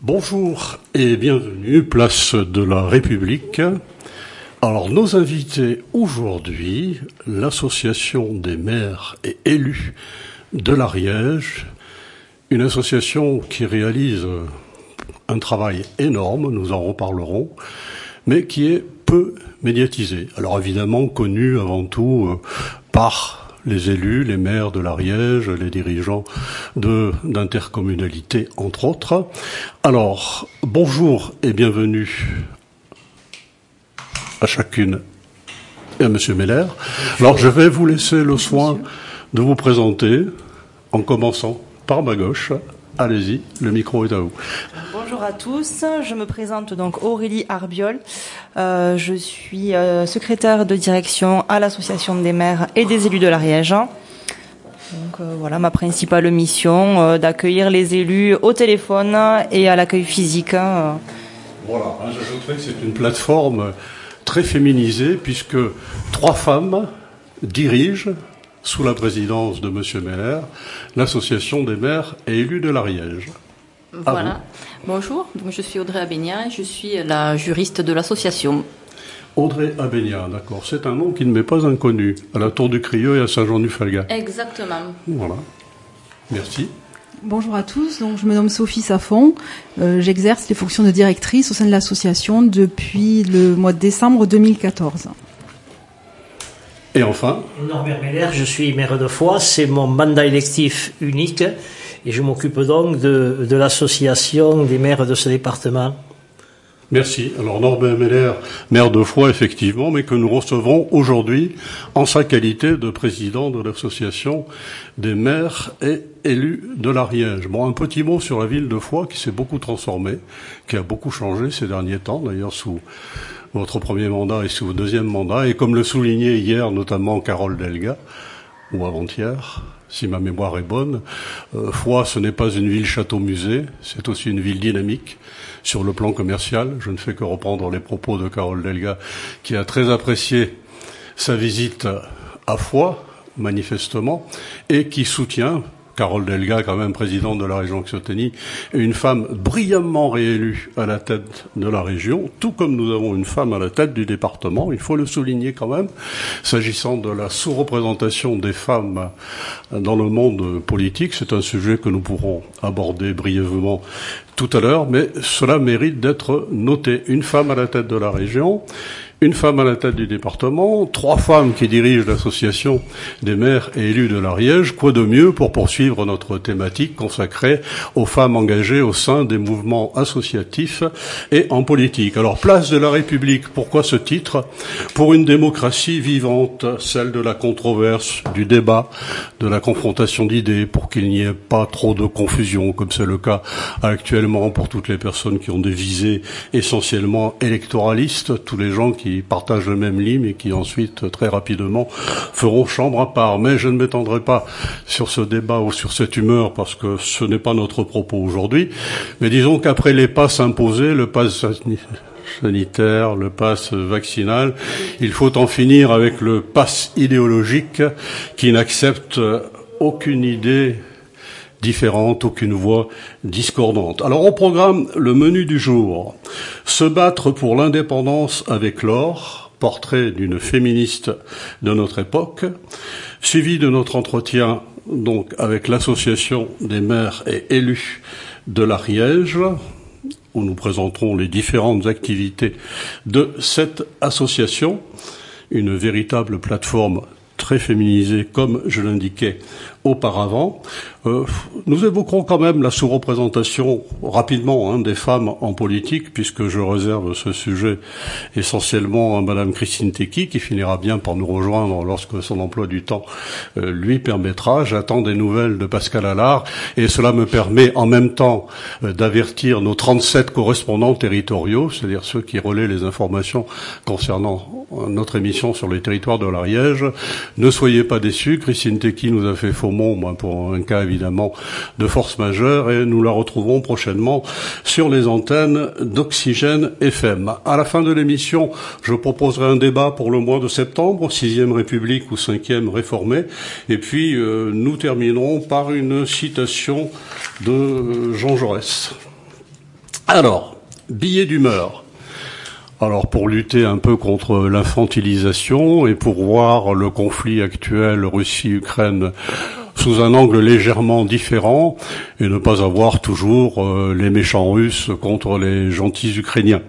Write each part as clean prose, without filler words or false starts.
Bonjour et bienvenue, place de la République. Alors, nos invités aujourd'hui, l'association des maires et élus de l'Ariège, une association qui réalise un travail énorme, nous en reparlerons, mais qui est peu médiatisée. Alors évidemment connue avant tout par les élus, les maires de l'Ariège, les dirigeants d'intercommunalités, entre autres. Alors, bonjour et bienvenue à chacune et à Monsieur Meller. Alors, je vais vous laisser le soin de vous présenter, en commençant par ma gauche. Allez-y, le micro est à vous. Bonjour à tous, je me présente donc Aurélie Arbiol. Je suis secrétaire de direction à l'association des maires et des élus de l'Ariège. Donc voilà, ma principale mission, d'accueillir les élus au téléphone et à l'accueil physique. Voilà, j'ajouterais que c'est une plateforme très féminisée puisque 3 femmes dirigent, sous la présidence de M. Meller, l'association des maires et élus de l'Ariège. Voilà. Bonjour, donc je suis Audrey Abénia et je suis la juriste de l'association. Audrey Abénia, d'accord. C'est un nom qui ne m'est pas inconnu, à la Tour du Crieux et à Saint-Jean-du-Falga. Exactement. Voilà. Merci. Bonjour à tous, donc je me nomme Sophie Safon, j'exerce les fonctions de directrice au sein de l'association depuis le mois de décembre 2014. Et enfin Norbert Meller, je suis maire de Foix, c'est mon mandat électif unique et je m'occupe donc de l'association des maires de ce département. Merci. Alors Norbert Meller, maire de Foix effectivement, mais que nous recevons aujourd'hui en sa qualité de président de l'association des maires et élus de l'Ariège. Bon, un petit mot sur la ville de Foix qui s'est beaucoup transformée, qui a beaucoup changé ces derniers temps, d'ailleurs sous votre premier mandat et sous votre deuxième mandat, et comme le soulignait hier notamment Carole Delga, ou avant-hier, si ma mémoire est bonne, Foix, ce n'est pas une ville château-musée, c'est aussi une ville dynamique sur le plan commercial. Je ne fais que reprendre les propos de Carole Delga, qui a très apprécié sa visite à Foix, manifestement, et qui soutient, Carole Delga, quand même présidente de la région Occitanie, une femme brillamment réélue à la tête de la région, tout comme nous avons une femme à la tête du département, il faut le souligner quand même, s'agissant de la sous-représentation des femmes dans le monde politique. C'est un sujet que nous pourrons aborder brièvement tout à l'heure, mais cela mérite d'être noté. Une femme à la tête de la région, une femme à la tête du département, 3 femmes qui dirigent l'association des maires et élus de l'Ariège. Quoi de mieux pour poursuivre notre thématique consacrée aux femmes engagées au sein des mouvements associatifs et en politique. Alors, place de la République, pourquoi ce titre? Pour une démocratie vivante, celle de la controverse, du débat, de la confrontation d'idées, pour qu'il n'y ait pas trop de confusion, comme c'est le cas actuellement pour toutes les personnes qui ont des visées essentiellement électoralistes, tous les gens qui partagent le même lit et qui ensuite très rapidement feront chambre à part. Mais je ne m'étendrai pas sur ce débat ou sur cette humeur parce que ce n'est pas notre propos aujourd'hui. Mais disons qu'après les passes imposés, le pass sanitaire, le pass vaccinal, il faut en finir avec le pass idéologique qui n'accepte aucune idée différente, aucune voix discordante. Alors au programme, le menu du jour. Se battre pour l'indépendance avec l'or, portrait d'une féministe de notre époque, suivi de notre entretien donc avec l'association des maires et élus de l'Ariège, où nous présenterons les différentes activités de cette association, une véritable plateforme très féminisée, comme je l'indiquais auparavant. Nous évoquerons quand même la sous-représentation rapidement des femmes en politique, puisque je réserve ce sujet essentiellement à Madame Christine Tecky, qui finira bien par nous rejoindre lorsque son emploi du temps lui permettra. J'attends des nouvelles de Pascal Allard, et cela me permet en même temps d'avertir nos 37 correspondants territoriaux, c'est-à-dire ceux qui relaient les informations concernant notre émission sur les territoires de l'Ariège. Ne soyez pas déçus, Christine Tecky nous a fait faux mot pour un cas évidemment de force majeure, et nous la retrouverons prochainement sur les antennes d'Oxygène FM. À la fin de l'émission, je proposerai un débat pour le mois de septembre, 6e République ou 5e réformée, et puis nous terminerons par une citation de Jean Jaurès. Alors, billet d'humeur. Alors, pour lutter un peu contre l'infantilisation et pour voir le conflit actuel Russie-Ukraine sous un angle légèrement différent et ne pas avoir toujours les méchants Russes contre les gentils Ukrainiens.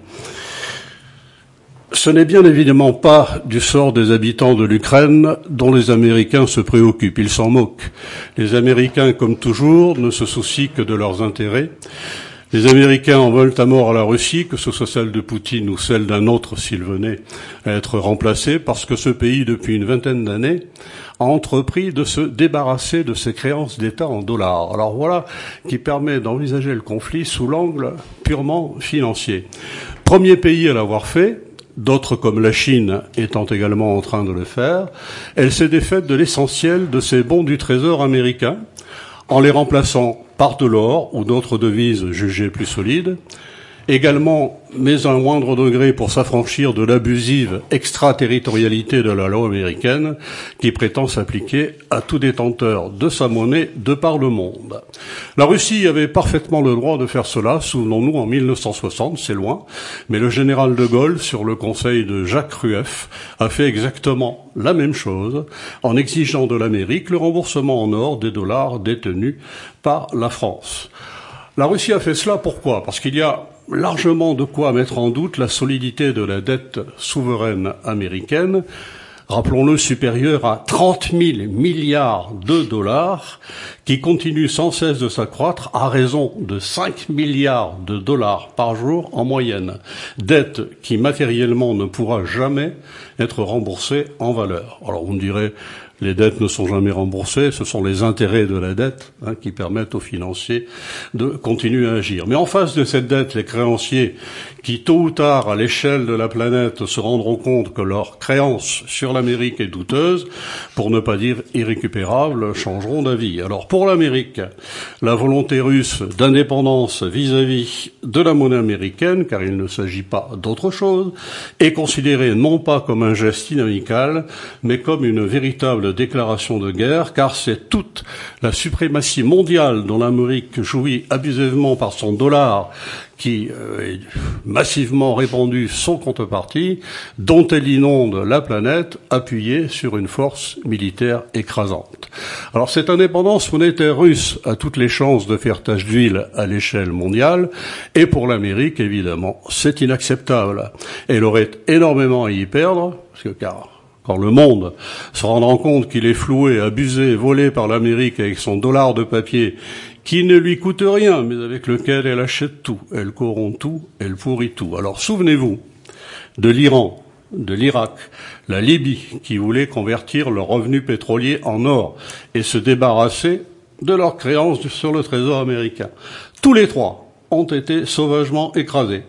Ce n'est bien évidemment pas du sort des habitants de l'Ukraine dont les Américains se préoccupent, ils s'en moquent. Les Américains, comme toujours, ne se soucient que de leurs intérêts. Les Américains en veulent à mort à la Russie, que ce soit celle de Poutine ou celle d'un autre s'il venait à être remplacé, parce que ce pays, depuis une vingtaine d'années, a entrepris de se débarrasser de ses créances d'État en dollars. Alors voilà qui permet d'envisager le conflit sous l'angle purement financier. Premier pays à l'avoir fait, d'autres comme la Chine étant également en train de le faire, elle s'est défaite de l'essentiel de ses bons du Trésor américain, en les remplaçant par de l'or ou d'autres devises jugées plus solides, également, mais à un moindre degré pour s'affranchir de l'abusive extraterritorialité de la loi américaine qui prétend s'appliquer à tout détenteur de sa monnaie de par le monde. La Russie avait parfaitement le droit de faire cela, souvenons-nous, en 1960, c'est loin, mais le général de Gaulle, sur le conseil de Jacques Rueff, a fait exactement la même chose en exigeant de l'Amérique le remboursement en or des dollars détenus par la France. La Russie a fait cela pourquoi ? Parce qu'il y a largement de quoi mettre en doute la solidité de la dette souveraine américaine, rappelons-le, supérieure à 30 000 milliards de dollars, qui continue sans cesse de s'accroître à raison de 5 milliards de dollars par jour en moyenne. Dette qui matériellement ne pourra jamais être remboursée en valeur. Alors vous me direz, les dettes ne sont jamais remboursées, ce sont les intérêts de la dette qui permettent aux financiers de continuer à agir. Mais en face de cette dette, les créanciers qui, tôt ou tard, à l'échelle de la planète, se rendront compte que leur créance sur l'Amérique est douteuse, pour ne pas dire irrécupérable, changeront d'avis. Alors pour l'Amérique, la volonté russe d'indépendance vis-à-vis de la monnaie américaine, car il ne s'agit pas d'autre chose, est considérée non pas comme un geste inamical, mais comme une véritable déclaration de guerre, car c'est toute la suprématie mondiale dont l'Amérique jouit abusivement par son dollar, qui est massivement répandu sans contrepartie, dont elle inonde la planète, appuyée sur une force militaire écrasante. Alors cette indépendance monétaire russe a toutes les chances de faire tache d'huile à l'échelle mondiale, et pour l'Amérique, évidemment, c'est inacceptable. Elle aurait énormément à y perdre, parce que quand le monde se rendra compte qu'il est floué, abusé, volé par l'Amérique avec son dollar de papier, qui ne lui coûte rien, mais avec lequel elle achète tout, elle corrompt tout, elle pourrit tout. Alors souvenez-vous de l'Iran, de l'Irak, la Libye, qui voulaient convertir leurs revenus pétroliers en or et se débarrasser de leurs créances sur le trésor américain. Tous les trois ont été sauvagement écrasés.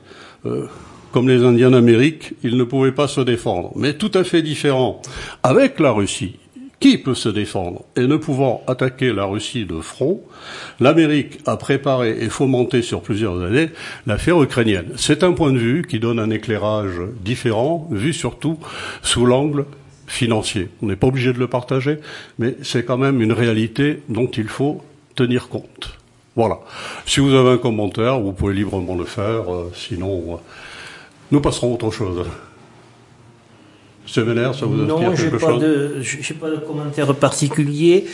Comme les Indiens d'Amérique, ils ne pouvaient pas se défendre. Mais tout à fait différent avec la Russie. Qui peut se défendre? Et ne pouvant attaquer la Russie de front, l'Amérique a préparé et fomenté sur plusieurs années l'affaire ukrainienne. C'est un point de vue qui donne un éclairage différent, vu surtout sous l'angle financier. On n'est pas obligé de le partager, mais c'est quand même une réalité dont il faut tenir compte. Voilà. Si vous avez un commentaire, vous pouvez librement le faire, sinon nous passerons à autre chose. Séminaire, ça vous inspire quelque chose? Non, j'ai pas de commentaire particulier.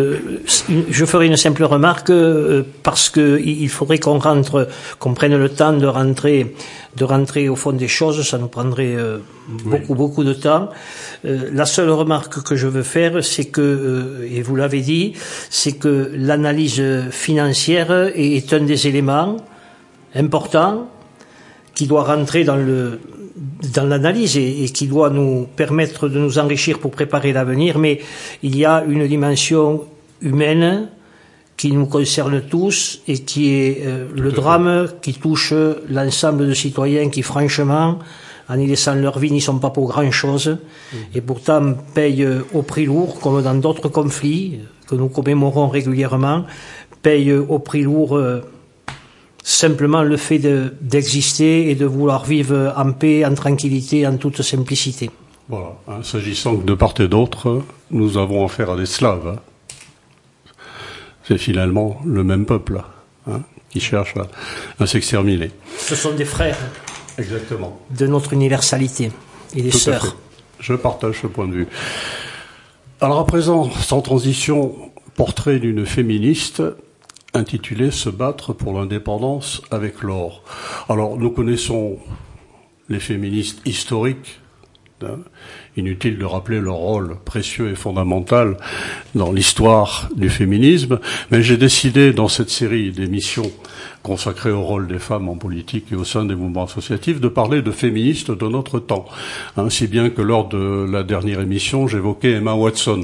Je ferai une simple remarque parce que il faudrait qu'on prenne le temps de rentrer au fond des choses. Ça nous prendrait beaucoup de temps. La seule remarque que je veux faire, c'est que, et vous l'avez dit, c'est que l'analyse financière est un des éléments importants qui doit rentrer dans l'analyse et qui doit nous permettre de nous enrichir pour préparer l'avenir, mais il y a une dimension humaine qui nous concerne tous et qui est le drame qui touche l'ensemble de citoyens qui, franchement, en y laissant leur vie, n'y sont pas pour grand-chose et pourtant payent au prix lourd, comme dans d'autres conflits que nous commémorons régulièrement, payent au prix lourd simplement le fait d'exister et de vouloir vivre en paix, en tranquillité, en toute simplicité. Voilà. S'agissant que de part et d'autre, nous avons affaire à des Slaves. C'est finalement le même peuple qui cherchent à s'exterminer. Ce sont des frères. Exactement. De notre universalité. Et des sœurs. Je partage ce point de vue. Alors à présent, sans transition, portrait d'une féministe intitulé « Se battre pour l'indépendance avec l'or ». Alors nous connaissons les féministes historiques. Inutile de rappeler leur rôle précieux et fondamental dans l'histoire du féminisme, mais j'ai décidé dans cette série d'émissions consacrées au rôle des femmes en politique et au sein des mouvements associatifs de parler de féministes de notre temps. Si bien que lors de la dernière émission, j'évoquais Emma Watson.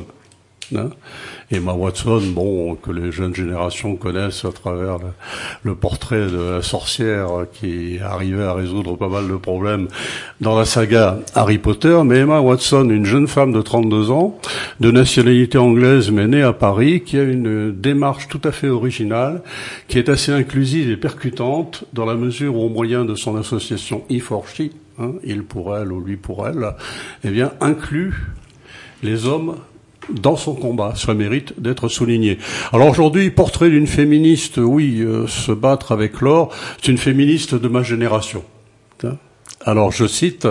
Emma Watson, que les jeunes générations connaissent à travers le portrait de la sorcière qui arrivait à résoudre pas mal de problèmes dans la saga Harry Potter. Mais Emma Watson, une jeune femme de 32 ans, de nationalité anglaise mais née à Paris, qui a une démarche tout à fait originale, qui est assez inclusive et percutante dans la mesure où, au moyen de son association E4She, il pour elle ou lui pour elle, inclut les hommes dans son combat. Ça mérite d'être souligné. Alors aujourd'hui, portrait d'une féministe, se battre avec l'or, c'est une féministe de ma génération. Alors je cite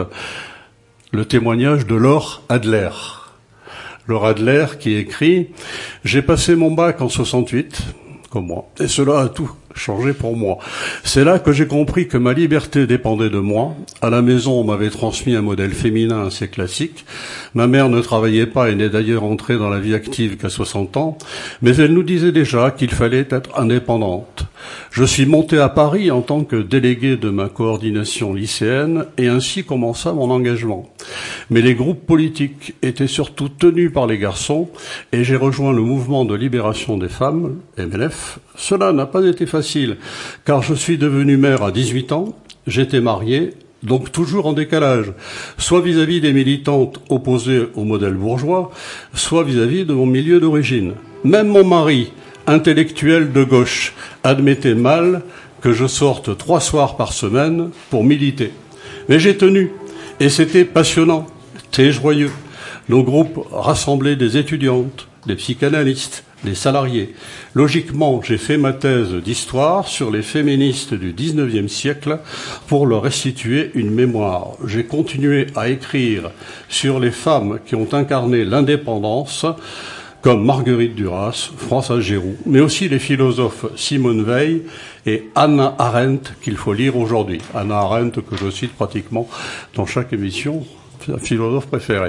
le témoignage de Laure Adler. Laure Adler qui écrit « J'ai passé mon bac en 68, comme moi, et cela a tout changé pour moi. C'est là que j'ai compris que ma liberté dépendait de moi. À la maison, on m'avait transmis un modèle féminin assez classique. Ma mère ne travaillait pas et n'est d'ailleurs entrée dans la vie active qu'à 60 ans, mais elle nous disait déjà qu'il fallait être indépendante. Je suis montée à Paris en tant que déléguée de ma coordination lycéenne et ainsi commença mon engagement. Mais les groupes politiques étaient surtout tenus par les garçons et j'ai rejoint le mouvement de libération des femmes, MLF. Cela n'a pas été facile, car je suis devenue mère à 18 ans, j'étais mariée, donc toujours en décalage, soit vis-à-vis des militantes opposées au modèle bourgeois, soit vis-à-vis de mon milieu d'origine. Même mon mari, intellectuel de gauche, admettait mal que je sorte 3 soirs par semaine pour militer. Mais j'ai tenu, et c'était passionnant, très joyeux. Nos groupes rassemblaient des étudiantes, des psychanalystes, des salariés. Logiquement, j'ai fait ma thèse d'histoire sur les féministes du XIXe siècle pour leur restituer une mémoire. J'ai continué à écrire sur les femmes qui ont incarné l'indépendance, comme Marguerite Duras, Françoise Giroud, mais aussi les philosophes Simone Veil et Hannah Arendt, qu'il faut lire aujourd'hui. Hannah Arendt, que je cite pratiquement dans chaque émission, c'est la philosophe préférée.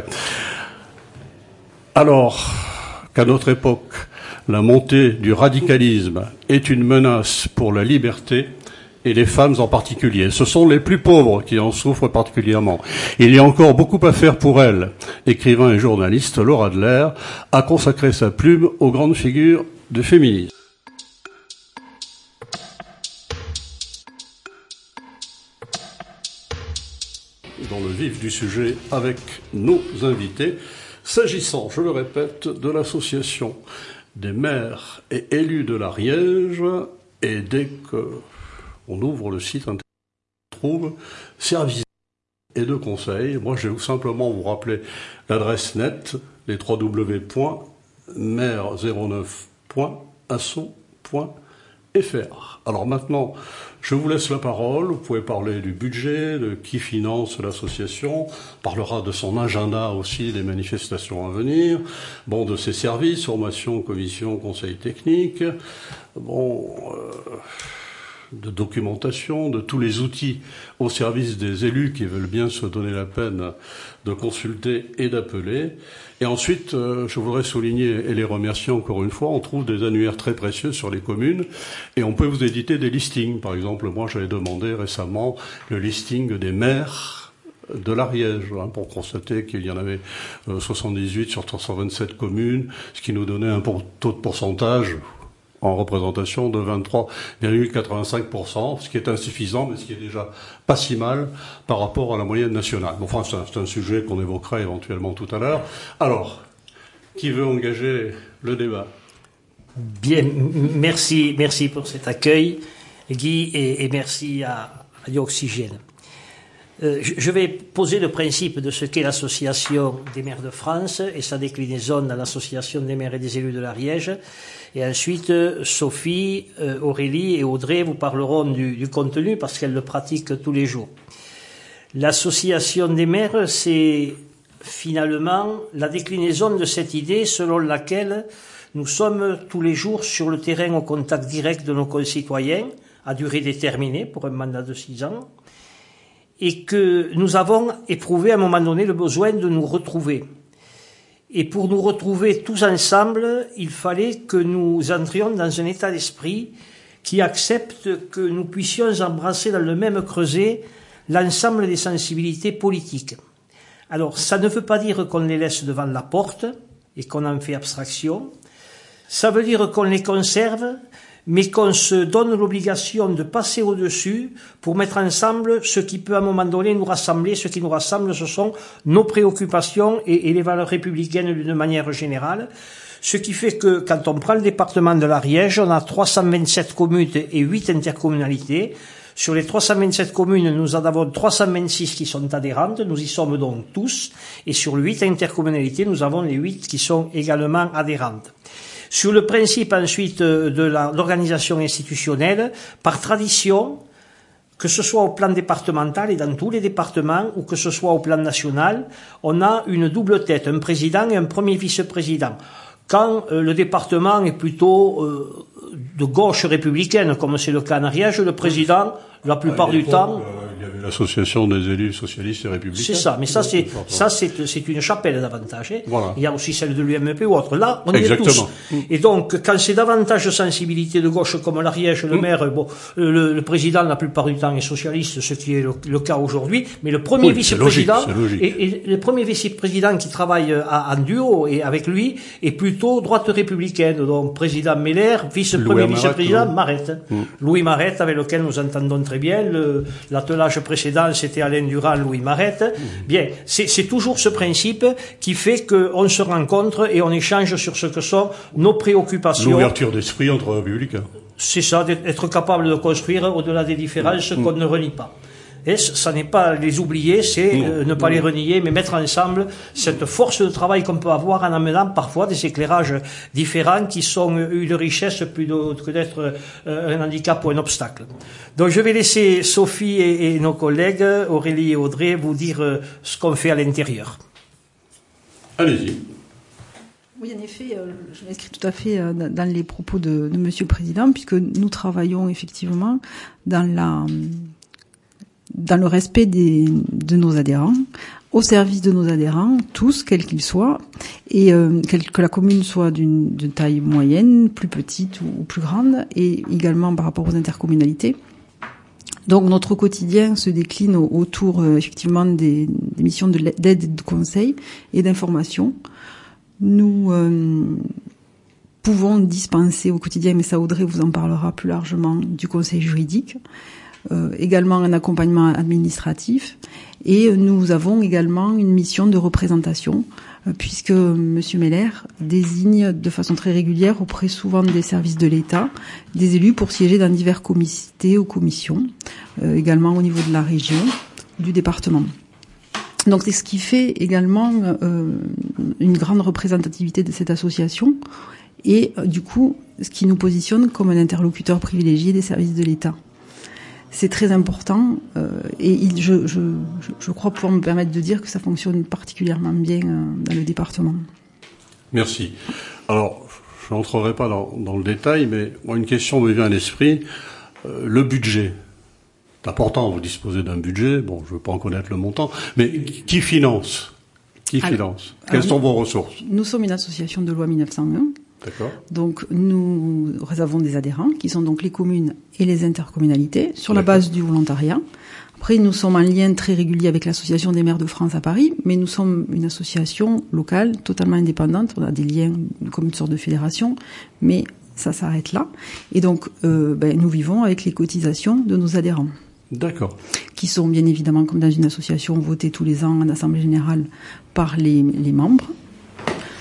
Alors qu'à notre époque, la montée du radicalisme est une menace pour la liberté, et les femmes en particulier. Ce sont les plus pauvres qui en souffrent particulièrement. Il y a encore beaucoup à faire pour elles. Écrivain et journaliste, Laure Adler a consacré sa plume aux grandes figures du féminisme. Dans le vif du sujet avec nos invités, s'agissant, je le répète, de l'association des maires et élus de l'Ariège, et dès qu'on ouvre le site, on trouve services et de conseils. Moi, je vais simplement vous rappeler l'adresse net, les www.maire09.asso.fr. Alors maintenant, je vous laisse la parole. Vous pouvez parler du budget, de qui finance l'association, parlera de son agenda aussi, des manifestations à venir, de ses services, formation, commission, conseil technique, de documentation, de tous les outils au service des élus qui veulent bien se donner la peine de consulter et d'appeler. Et ensuite, je voudrais souligner et les remercier encore une fois, on trouve des annuaires très précieux sur les communes et on peut vous éditer des listings. Par exemple, moi j'avais demandé récemment le listing des maires de l'Ariège, pour constater qu'il y en avait 78 sur 327 communes, ce qui nous donnait un taux de pourcentage en représentation de 23,85%, ce qui est insuffisant, mais ce qui est déjà pas si mal par rapport à la moyenne nationale. Enfin, c'est un sujet qu'on évoquera éventuellement tout à l'heure. Alors, qui veut engager le débat ? Bien, merci pour cet accueil, Guy, et merci à Radio Oxygène. Je vais poser le principe de ce qu'est l'association des maires de France et sa déclinaison dans l'association des maires et des élus de l'Ariège. Et ensuite, Sophie, Aurélie et Audrey vous parleront du contenu parce qu'elles le pratiquent tous les jours. L'association des maires, c'est finalement la déclinaison de cette idée selon laquelle nous sommes tous les jours sur le terrain au contact direct de nos concitoyens, à durée déterminée pour un mandat de 6 ans, et que nous avons éprouvé à un moment donné le besoin de nous retrouver. Et pour nous retrouver tous ensemble, il fallait que nous entrions dans un état d'esprit qui accepte que nous puissions embrasser dans le même creuset l'ensemble des sensibilités politiques. Alors, ça ne veut pas dire qu'on les laisse devant la porte et qu'on en fait abstraction. Ça veut dire qu'on les conserve, mais qu'on se donne l'obligation de passer au-dessus pour mettre ensemble ce qui peut à un moment donné nous rassembler. Ce qui nous rassemble, ce sont nos préoccupations et les valeurs républicaines d'une manière générale. Ce qui fait que quand on prend le département de l'Ariège, on a 327 communes et 8 intercommunalités. Sur les 327 communes, nous en avons 326 qui sont adhérentes, nous y sommes donc tous, et sur les 8 intercommunalités, nous avons les 8 qui sont également adhérentes. Sur le principe ensuite de l'organisation institutionnelle, par tradition, que ce soit au plan départemental et dans tous les départements, ou que ce soit au plan national, on a une double tête, un président et un premier vice-président. Quand le département est plutôt de gauche républicaine, comme c'est le cas en Ariège, le président, la plupart du temps... Il y avait l'association des élus socialistes et républicains. C'est ça, mais c'est une chapelle davantage. Hein. Voilà. Il y a aussi celle de l'UMP ou autre. Là, on Exactement. y est tous. Et donc, quand c'est davantage de sensibilité de gauche comme l'Ariège, le maire, bon, le président, la plupart du temps, est socialiste, ce qui est le cas aujourd'hui, mais le premier vice-président, et le premier vice-président qui travaille en duo et avec lui, est plutôt droite républicaine. Donc, président Meller, premier vice-président, Marette. Louis Marette, avec lequel nous entendons très bien. L'attelage précédent, c'était Alain Durand, Louis Marette. Bien, c'est toujours ce principe qui fait qu'on se rencontre et on échange sur ce que sont nos préoccupations. L'ouverture d'esprit entre républicains. C'est ça, d'être capable de construire au-delà des différences qu'on ne renie pas. Et ça n'est pas les oublier, c'est ne pas les renier, mais mettre ensemble cette force de travail qu'on peut avoir en amenant parfois des éclairages différents qui sont une richesse plutôt que d'être un handicap ou un obstacle. Donc je vais laisser Sophie et nos collègues, Aurélie et Audrey, vous dire ce qu'on fait à l'intérieur. Allez-y. Oui, en effet, je m'inscris tout à fait dans les propos de Monsieur le Président, puisque nous travaillons effectivement dans le respect de nos adhérents, au service de nos adhérents, tous, quels qu'ils soient, et que la commune soit d'une taille moyenne, plus petite ou plus grande, et également par rapport aux intercommunalités. Donc notre quotidien se décline autour effectivement des missions d'aide et de conseil et d'information. Nous pouvons dispenser au quotidien, mais ça Audrey vous en parlera plus largement, du conseil juridique. Également un accompagnement administratif, et nous avons également une mission de représentation puisque Monsieur Meller désigne de façon très régulière auprès souvent des services de l'État des élus pour siéger dans divers comités ou commissions, également au niveau de la région, du département. Donc c'est ce qui fait également une grande représentativité de cette association et du coup ce qui nous positionne comme un interlocuteur privilégié des services de l'État. C'est très important et je crois pouvoir me permettre de dire que ça fonctionne particulièrement bien dans le département. Merci. Alors, je n'entrerai pas dans le détail, mais moi, une question me vient à l'esprit. Le budget. C'est important, vous disposez d'un budget. Bon, je ne veux pas en connaître le montant, mais qui finance ? Quelles sont vos ressources ? Nous sommes une association de loi 1901. D'accord. Donc nous avons des adhérents qui sont donc les communes et les intercommunalités sur la base du volontariat. Après, nous sommes en lien très régulier avec l'Association des maires de France à Paris, mais nous sommes une association locale totalement indépendante. On a des liens comme une sorte de fédération, mais ça s'arrête là. Et donc nous vivons avec les cotisations de nos adhérents. D'accord. Qui sont bien évidemment, comme dans une association, votées tous les ans en assemblée générale par les membres.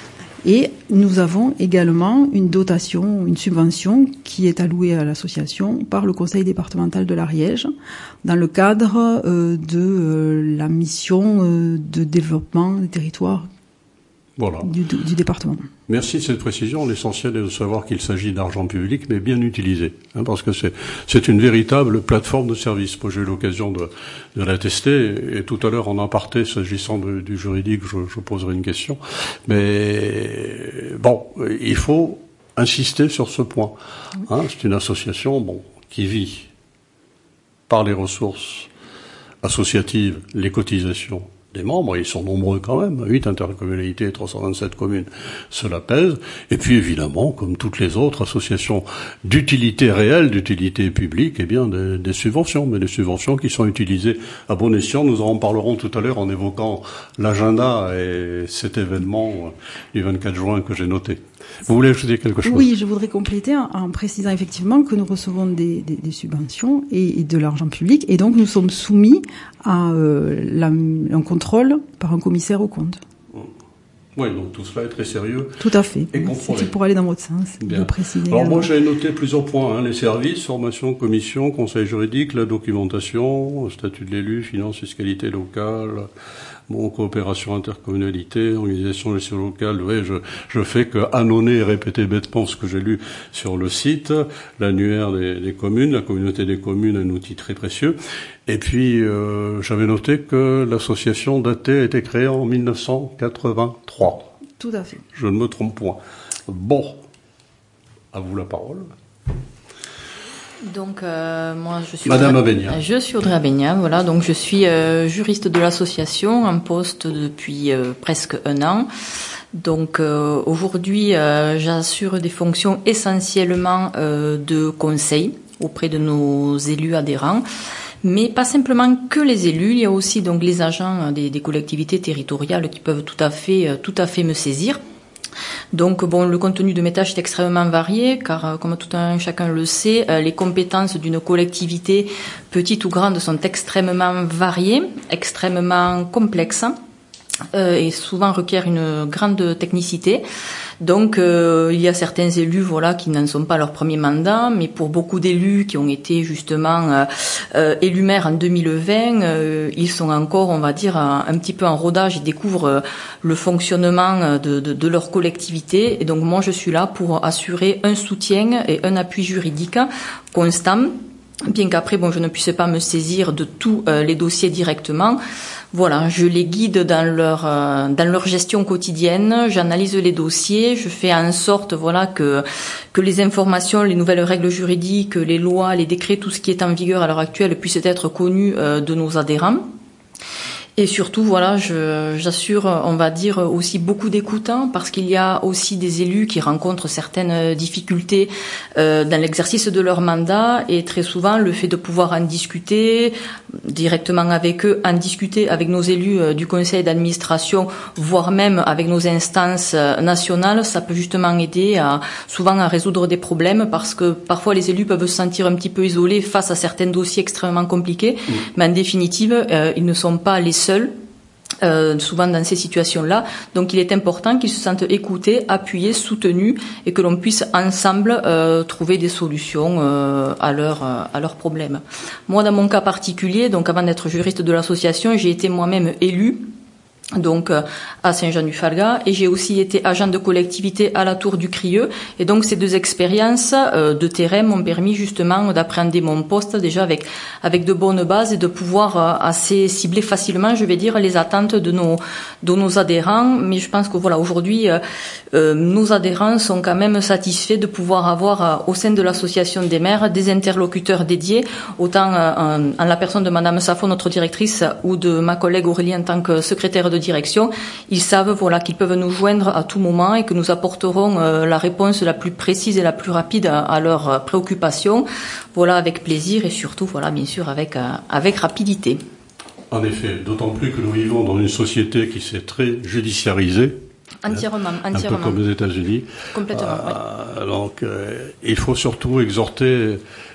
Et nous avons également une dotation, une subvention qui est allouée à l'association par le conseil départemental de l'Ariège dans le cadre de la mission de développement des territoires du département. Merci de cette précision. L'essentiel est de savoir qu'il s'agit d'argent public, mais bien utilisé, parce que c'est une véritable plateforme de service. Moi, j'ai eu l'occasion de l'attester, et tout à l'heure, en aparté, s'agissant du juridique, je poserai une question. Mais bon, il faut insister sur ce point. C'est une association, qui vit par les ressources associatives, les cotisations des membres, et ils sont nombreux quand même, 8 intercommunalités, 327 communes, cela pèse. Et puis évidemment, comme toutes les autres associations d'utilité réelle, d'utilité publique, des subventions, mais des subventions qui sont utilisées à bon escient. Nous en parlerons tout à l'heure en évoquant l'agenda et cet événement du 24 juin que j'ai noté. Vous voulez ajouter quelque chose? Oui, je voudrais compléter en précisant effectivement que nous recevons des subventions et de l'argent public, et donc nous sommes soumis à un contrôle par un commissaire aux comptes. Oui, donc tout cela est très sérieux. Tout à fait. Et contrôlé. C'est pour aller dans votre sens, de préciser. Alors moi, j'ai noté plusieurs points, les services, formation, commission, conseil juridique, la documentation, statut de l'élu, finances, fiscalité locale, coopération intercommunalité, organisation de gestion locale. Oui, je fais que annoncer et répéter bêtement ce que j'ai lu sur le site, l'annuaire des communes, la communauté des communes, un outil très précieux. Et puis, j'avais noté que l'association datée a été créée en 1983. Tout à fait. Je ne me trompe point. Bon, à vous la parole. Donc, moi, je suis Madame Abénia. Je suis Audrey Abénia, voilà. Donc, je suis juriste de l'association, en poste depuis presque 1 an. Donc, aujourd'hui, j'assure des fonctions essentiellement de conseil auprès de nos élus adhérents. Mais pas simplement que les élus, il y a aussi donc les agents des collectivités territoriales qui peuvent tout à fait me saisir. Donc le contenu de mes tâches est extrêmement varié, car comme tout un chacun le sait, les compétences d'une collectivité, petite ou grande, sont extrêmement variées, extrêmement complexes, et souvent requièrent une grande technicité. Donc il y a certains élus qui n'en sont pas à leur premier mandat, mais pour beaucoup d'élus qui ont été justement élus maires en 2020, ils sont encore, on va dire, un petit peu en rodage, ils découvrent le fonctionnement de leur collectivité. Et donc moi je suis là pour assurer un soutien et un appui juridique constant, bien qu'après je ne puisse pas me saisir de tous les dossiers directement. Voilà, je les guide dans leur gestion quotidienne, j'analyse les dossiers, je fais en sorte que les informations, les nouvelles règles juridiques, les lois, les décrets, tout ce qui est en vigueur à l'heure actuelle puisse être connu de nos adhérents. Et surtout, j'assure, on va dire, aussi beaucoup d'écoute, parce qu'il y a aussi des élus qui rencontrent certaines difficultés dans l'exercice de leur mandat, et très souvent, le fait de pouvoir en discuter directement avec eux, en discuter avec nos élus du conseil d'administration, voire même avec nos instances nationales, ça peut justement aider souvent à résoudre des problèmes, parce que parfois les élus peuvent se sentir un petit peu isolés face à certains dossiers extrêmement compliqués, mais en définitive, ils ne sont pas les seuls, souvent dans ces situations-là. Donc il est important qu'ils se sentent écoutés, appuyés, soutenus, et que l'on puisse ensemble trouver des solutions à leurs problèmes. Moi, dans mon cas particulier, donc avant d'être juriste de l'association, j'ai été moi-même élue donc à Saint-Jean-du-Falga, et j'ai aussi été agent de collectivité à la Tour du Crieux, et donc ces 2 expériences de terrain m'ont permis justement d'appréhender mon poste déjà avec de bonnes bases, et de pouvoir assez cibler facilement, je vais dire, les attentes de nos adhérents. Mais je pense que aujourd'hui nos adhérents sont quand même satisfaits de pouvoir avoir au sein de l'association des maires des interlocuteurs dédiés, autant en la personne de Madame Safo, notre directrice, ou de ma collègue Aurélie en tant que secrétaire de direction. Ils savent qu'ils peuvent nous joindre à tout moment, et que nous apporterons la réponse la plus précise et la plus rapide à leurs préoccupations, avec plaisir, et surtout bien sûr avec rapidité. En effet, d'autant plus que nous vivons dans une société qui s'est très judiciarisée. Entièrement. Un peu comme aux États-Unis. Complètement, oui. Donc, il faut surtout exhorter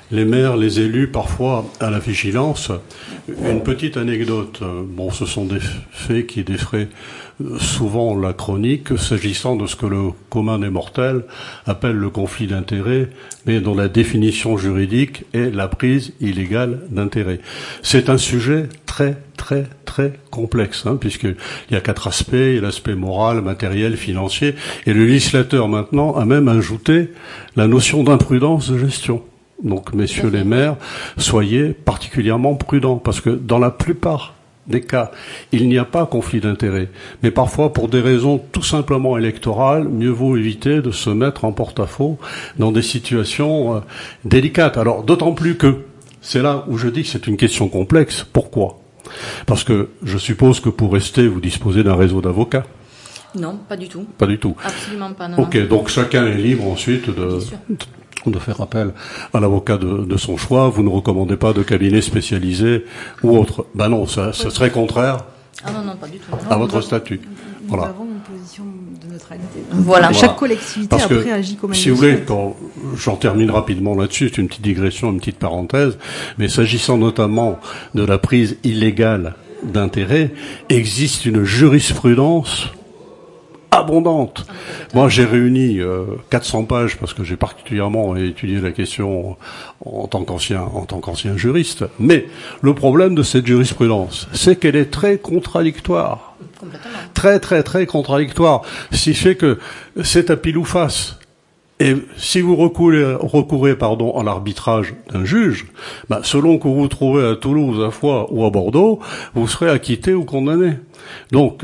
les maires, les élus, parfois à la vigilance. Une petite anecdote. Bon, ce sont des faits qui défraient souvent la chronique, s'agissant de ce que le commun des mortels appelle le conflit d'intérêts, mais dont la définition juridique est la prise illégale d'intérêts. C'est un sujet très, très, très complexe, puisqu'il y a 4 aspects, il y a l'aspect moral, matériel, financier, et le législateur maintenant a même ajouté la notion d'imprudence de gestion. Donc, messieurs les maires, soyez particulièrement prudents, parce que dans la plupart des cas, il n'y a pas conflit d'intérêts. Mais parfois, pour des raisons tout simplement électorales, mieux vaut éviter de se mettre en porte-à-faux dans des situations délicates. Alors, d'autant plus que, c'est là où je dis que c'est une question complexe. Pourquoi ? Parce que je suppose que pour rester, vous disposez d'un réseau d'avocats. Non, pas du tout. Pas du tout. Absolument pas, non. Ok, donc chacun est libre ensuite de faire appel à l'avocat de son choix. Vous ne recommandez pas de cabinet spécialisé ou autre. Ben non, ça serait contraire non, pas du tout. à votre statut. Nous avons une position de neutralité. Voilà. Chaque collectivité après agit comme elle si vous voulez, quand j'en termine rapidement là-dessus, c'est une petite digression, une petite parenthèse, mais s'agissant notamment de la prise illégale d'intérêts, existe une jurisprudence abondante. Moi, j'ai réuni 400 pages parce que j'ai particulièrement étudié la question en tant qu'ancien juriste. Mais le problème de cette jurisprudence, c'est qu'elle est très contradictoire. Très, très, très contradictoire. Ce qui fait que c'est à pile ou face. Et si vous recourez à l'arbitrage d'un juge, selon que vous vous trouvez à Toulouse, à Foix ou à Bordeaux, vous serez acquitté ou condamné. Donc,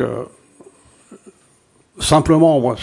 simplement, moi,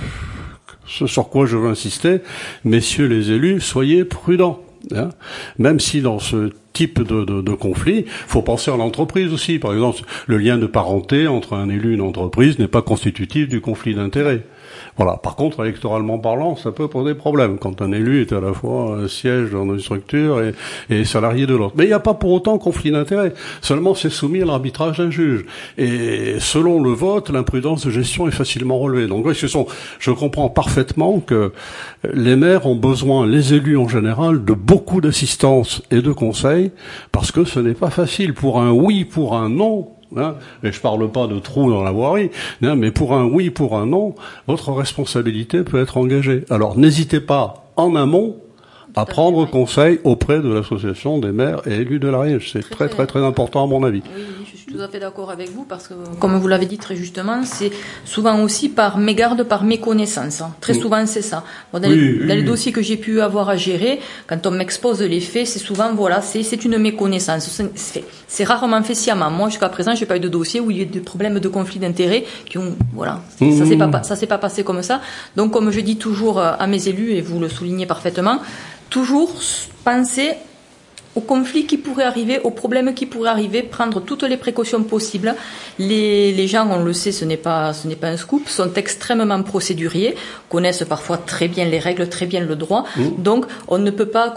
ce sur quoi je veux insister, messieurs les élus, soyez prudents. Même si dans ce type de conflit, faut penser à l'entreprise aussi. Par exemple, le lien de parenté entre un élu et une entreprise n'est pas constitutif du conflit d'intérêts. Voilà. Par contre, électoralement parlant, ça peut poser problème quand un élu est à la fois siège dans une structure et salarié de l'autre. Mais il n'y a pas pour autant conflit d'intérêts. Seulement, c'est soumis à l'arbitrage d'un juge. Et selon le vote, l'imprudence de gestion est facilement relevée. Donc, je comprends parfaitement que les maires ont besoin, les élus en général, de beaucoup d'assistance et de conseils, parce que ce n'est pas facile. Pour un oui, pour un non, et je parle pas de trous dans la voirie, mais pour un oui, pour un non, votre responsabilité peut être engagée. Alors n'hésitez pas en amont à prendre conseil auprès de l'association des maires et élus de l'Ariège. C'est très, très, très important à mon avis. Oui, je suis tout à fait d'accord avec vous parce que, comme vous l'avez dit très justement, c'est souvent aussi par mégarde, par méconnaissance. Très souvent, c'est ça. Bon, dans les dossiers que j'ai pu avoir à gérer, quand on m'expose les faits, c'est souvent, c'est une méconnaissance. C'est rarement fait sciemment. Moi, jusqu'à présent, j'ai pas eu de dossier où il y a des problèmes de conflit d'intérêts qui ont, ça s'est pas passé comme ça. Donc, comme je dis toujours à mes élus, et vous le soulignez parfaitement, toujours penser aux conflits qui pourraient arriver, aux problèmes qui pourraient arriver, prendre toutes les précautions possibles. Les gens, on le sait, ce n'est pas un scoop, sont extrêmement procéduriers, connaissent parfois très bien les règles, très bien le droit. Donc, on ne peut pas,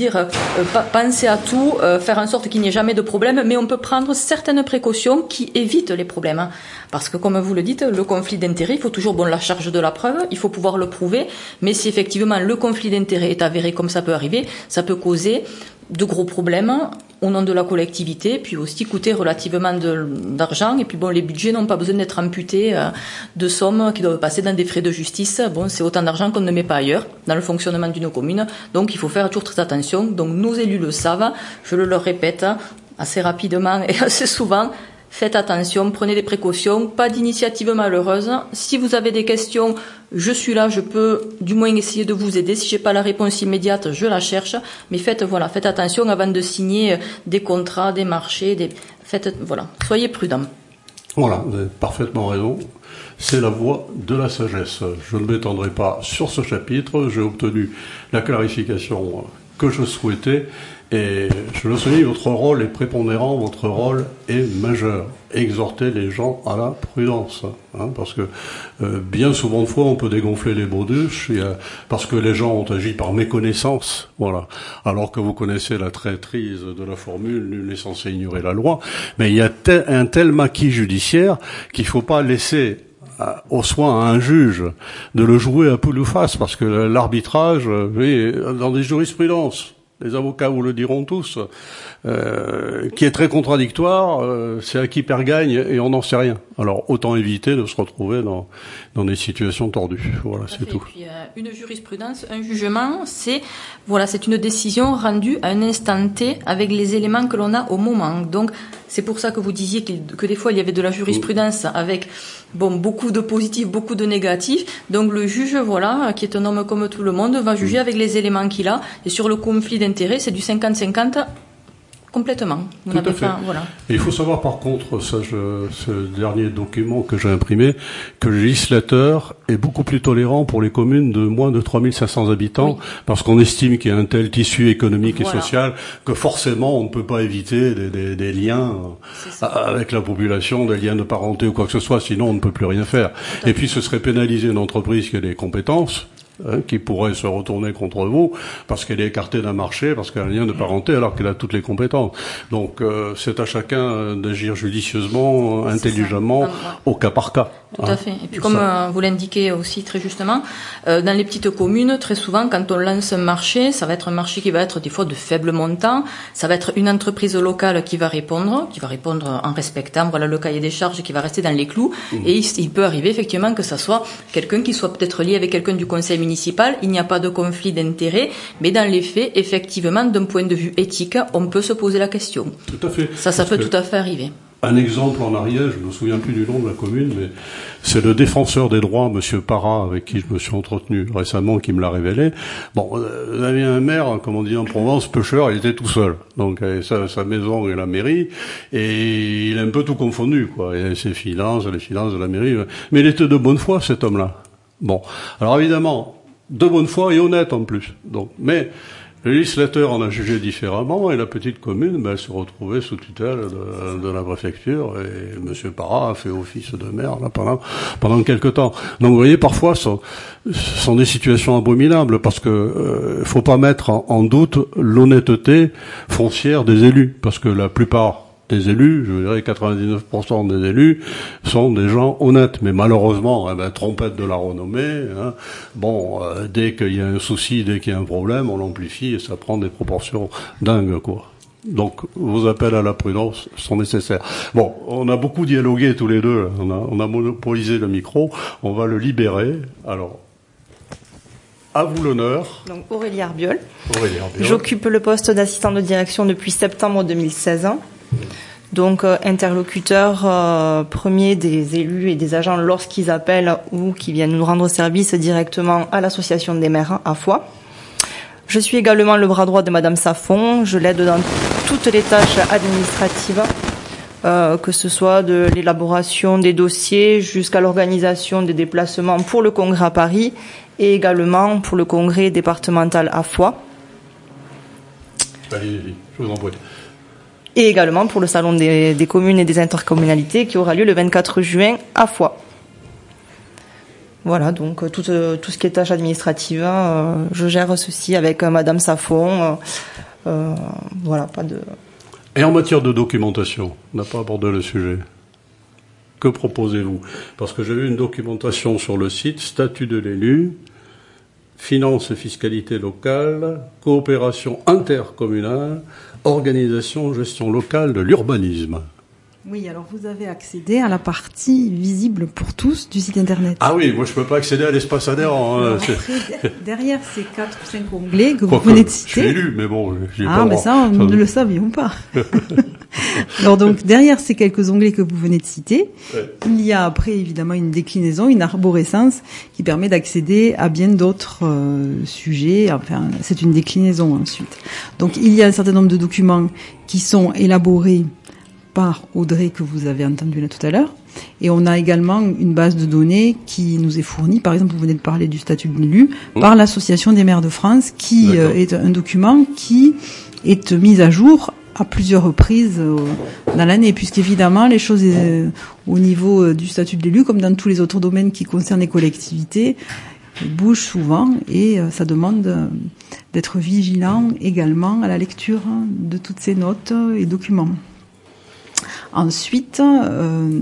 penser à tout, faire en sorte qu'il n'y ait jamais de problème, mais on peut prendre certaines précautions qui évitent les problèmes. Parce que, comme vous le dites, le conflit d'intérêts, il faut toujours la charge de la preuve, il faut pouvoir le prouver, mais si effectivement le conflit d'intérêts est avéré comme ça peut arriver, ça peut causer de gros problèmes au nom de la collectivité, puis aussi coûter relativement d'argent. Et puis les budgets n'ont pas besoin d'être amputés de sommes qui doivent passer dans des frais de justice. C'est autant d'argent qu'on ne met pas ailleurs dans le fonctionnement d'une commune. Donc il faut faire toujours très attention. Donc nos élus le savent, je le leur répète assez rapidement et assez souvent. Faites attention, prenez des précautions, pas d'initiative malheureuse. Si vous avez des questions, je suis là, je peux du moins essayer de vous aider. Si j'ai pas la réponse immédiate, je la cherche. Mais faites attention avant de signer des contrats, des marchés, soyez prudents. Voilà, vous avez parfaitement raison. C'est la voie de la sagesse. Je ne m'étendrai pas sur ce chapitre. J'ai obtenu la clarification que je souhaitais. Et je le souligne, votre rôle est prépondérant, votre rôle est majeur. Exhorter les gens à la prudence, parce que bien souvent de fois on peut dégonfler les bauduches parce que les gens ont agi par méconnaissance, voilà. Alors que vous connaissez la traîtrise de la formule, nul n'est censé ignorer la loi, mais il y a un tel maquis judiciaire qu'il faut pas laisser au soin à un juge de le jouer à poule ou face, parce que l'arbitrage, dans des jurisprudences, les avocats vous le diront tous, qui est très contradictoire, c'est à qui perd gagne et on n'en sait rien. Alors autant éviter de se retrouver dans des situations tordues. Voilà, c'est tout. Et puis, une jurisprudence, un jugement, c'est une décision rendue à un instant T avec les éléments que l'on a au moment. Donc c'est pour ça que vous disiez que des fois il y avait de la jurisprudence avec beaucoup de positifs, beaucoup de négatifs. Donc le juge, qui est un homme comme tout le monde, va juger avec les éléments qu'il a. Et sur le conflit d'intérêts, c'est du 50-50 complètement. Tout à fait. Et il faut savoir par contre, ce dernier document que j'ai imprimé, que le législateur est beaucoup plus tolérant pour les communes de moins de 3500 habitants, parce qu'on estime qu'il y a un tel tissu économique et social que forcément on ne peut pas éviter des liens avec la population, des liens de parenté ou quoi que ce soit, sinon on ne peut plus rien faire. Et puis ce serait pénaliser une entreprise qui a des compétences, qui pourrait se retourner contre vous parce qu'elle est écartée d'un marché, parce qu'elle a un lien de parenté alors qu'elle a toutes les compétences. Donc c'est à chacun d'agir judicieusement, intelligemment, au cas par cas. Tout à fait. Et puis comme vous l'indiquez aussi très justement, dans les petites communes, très souvent quand on lance un marché, ça va être un marché qui va être des fois de faible montant, ça va être une entreprise locale qui va répondre en respectant le cahier des charges, qui va rester dans les clous, et il peut arriver effectivement que ça soit quelqu'un qui soit peut-être lié avec quelqu'un du conseil municipal, il n'y a pas de conflit d'intérêt, mais dans les faits, effectivement, d'un point de vue éthique, on peut se poser la question. Tout à fait. Ça peut tout à fait arriver. Un exemple en Ariège, je ne me souviens plus du nom de la commune, mais c'est le défenseur des droits, Monsieur Parra, avec qui je me suis entretenu récemment, qui me l'a révélé. Bon, il avait un maire, comme on dit en Provence, pêcheur, il était tout seul. Donc, il avait sa maison et la mairie, et il a un peu tout confondu, quoi. Il avait ses finances, les finances de la mairie. Mais il était de bonne foi, cet homme-là. Bon. Alors, évidemment, de bonne foi et honnête en plus. Donc, mais le législateur en a jugé différemment et la petite commune se retrouvait sous tutelle de la préfecture et M. Parra a fait office de maire là, pendant quelque temps. Donc vous voyez, parfois ce sont des situations abominables parce que faut pas mettre en doute l'honnêteté foncière des élus, parce que la plupart des élus, je dirais 99% des élus, sont des gens honnêtes. Mais malheureusement, trompette de la renommée, dès qu'il y a un souci, dès qu'il y a un problème, on l'amplifie et ça prend des proportions dingues, quoi. Donc, vos appels à la prudence sont nécessaires. Bon, on a beaucoup dialogué tous les deux, on a monopolisé le micro, on va le libérer. Alors, à vous l'honneur. Donc, Aurélie Arbiol. J'occupe le poste d'assistant de direction depuis septembre 2016. Donc interlocuteur premier des élus et des agents lorsqu'ils appellent ou qui viennent nous rendre service directement à l'association des maires à Foix. Je suis également le bras droit de Madame Safon. Je l'aide dans toutes les tâches administratives, que ce soit de l'élaboration des dossiers jusqu'à l'organisation des déplacements pour le congrès à Paris et également pour le congrès départemental à Foix. Allez, je vous en prie. Et également pour le salon des communes et des intercommunalités qui aura lieu le 24 juin à Foix. Voilà, donc tout ce qui est tâches administratives, je gère ceci avec Madame Safon. Voilà, pas de... Et en matière de documentation, on n'a pas abordé le sujet. Que proposez-vous? Parce que j'ai vu une documentation sur le site, statut de l'élu, finances et fiscalité locale, coopération intercommunale, organisation, gestion locale de l'urbanisme. Oui, alors vous avez accédé à la partie visible pour tous du site internet. Ah oui, moi je peux pas accéder à l'espace adhérent. Après, derrière ces 4 ou 5 onglets que vous venez de citer. Je suis élu, mais bon, j'ai pas. Ah, mais ça, nous ne le savions pas. Alors donc, derrière ces quelques onglets que vous venez de citer, il y a après évidemment une déclinaison, une arborescence qui permet d'accéder à bien d'autres sujets. Enfin, c'est une déclinaison ensuite. Donc, il y a un certain nombre de documents qui sont élaborés par Audrey que vous avez entendu là tout à l'heure. Et on a également une base de données qui nous est fournie, par exemple, vous venez de parler du statut de l'élu, par l'Association des maires de France, qui est un document qui est mis à jour à plusieurs reprises dans l'année, puisqu'évidemment, les choses au niveau du statut de l'élu, comme dans tous les autres domaines qui concernent les collectivités, bougent souvent et ça demande d'être vigilant également à la lecture de toutes ces notes et documents. Ensuite,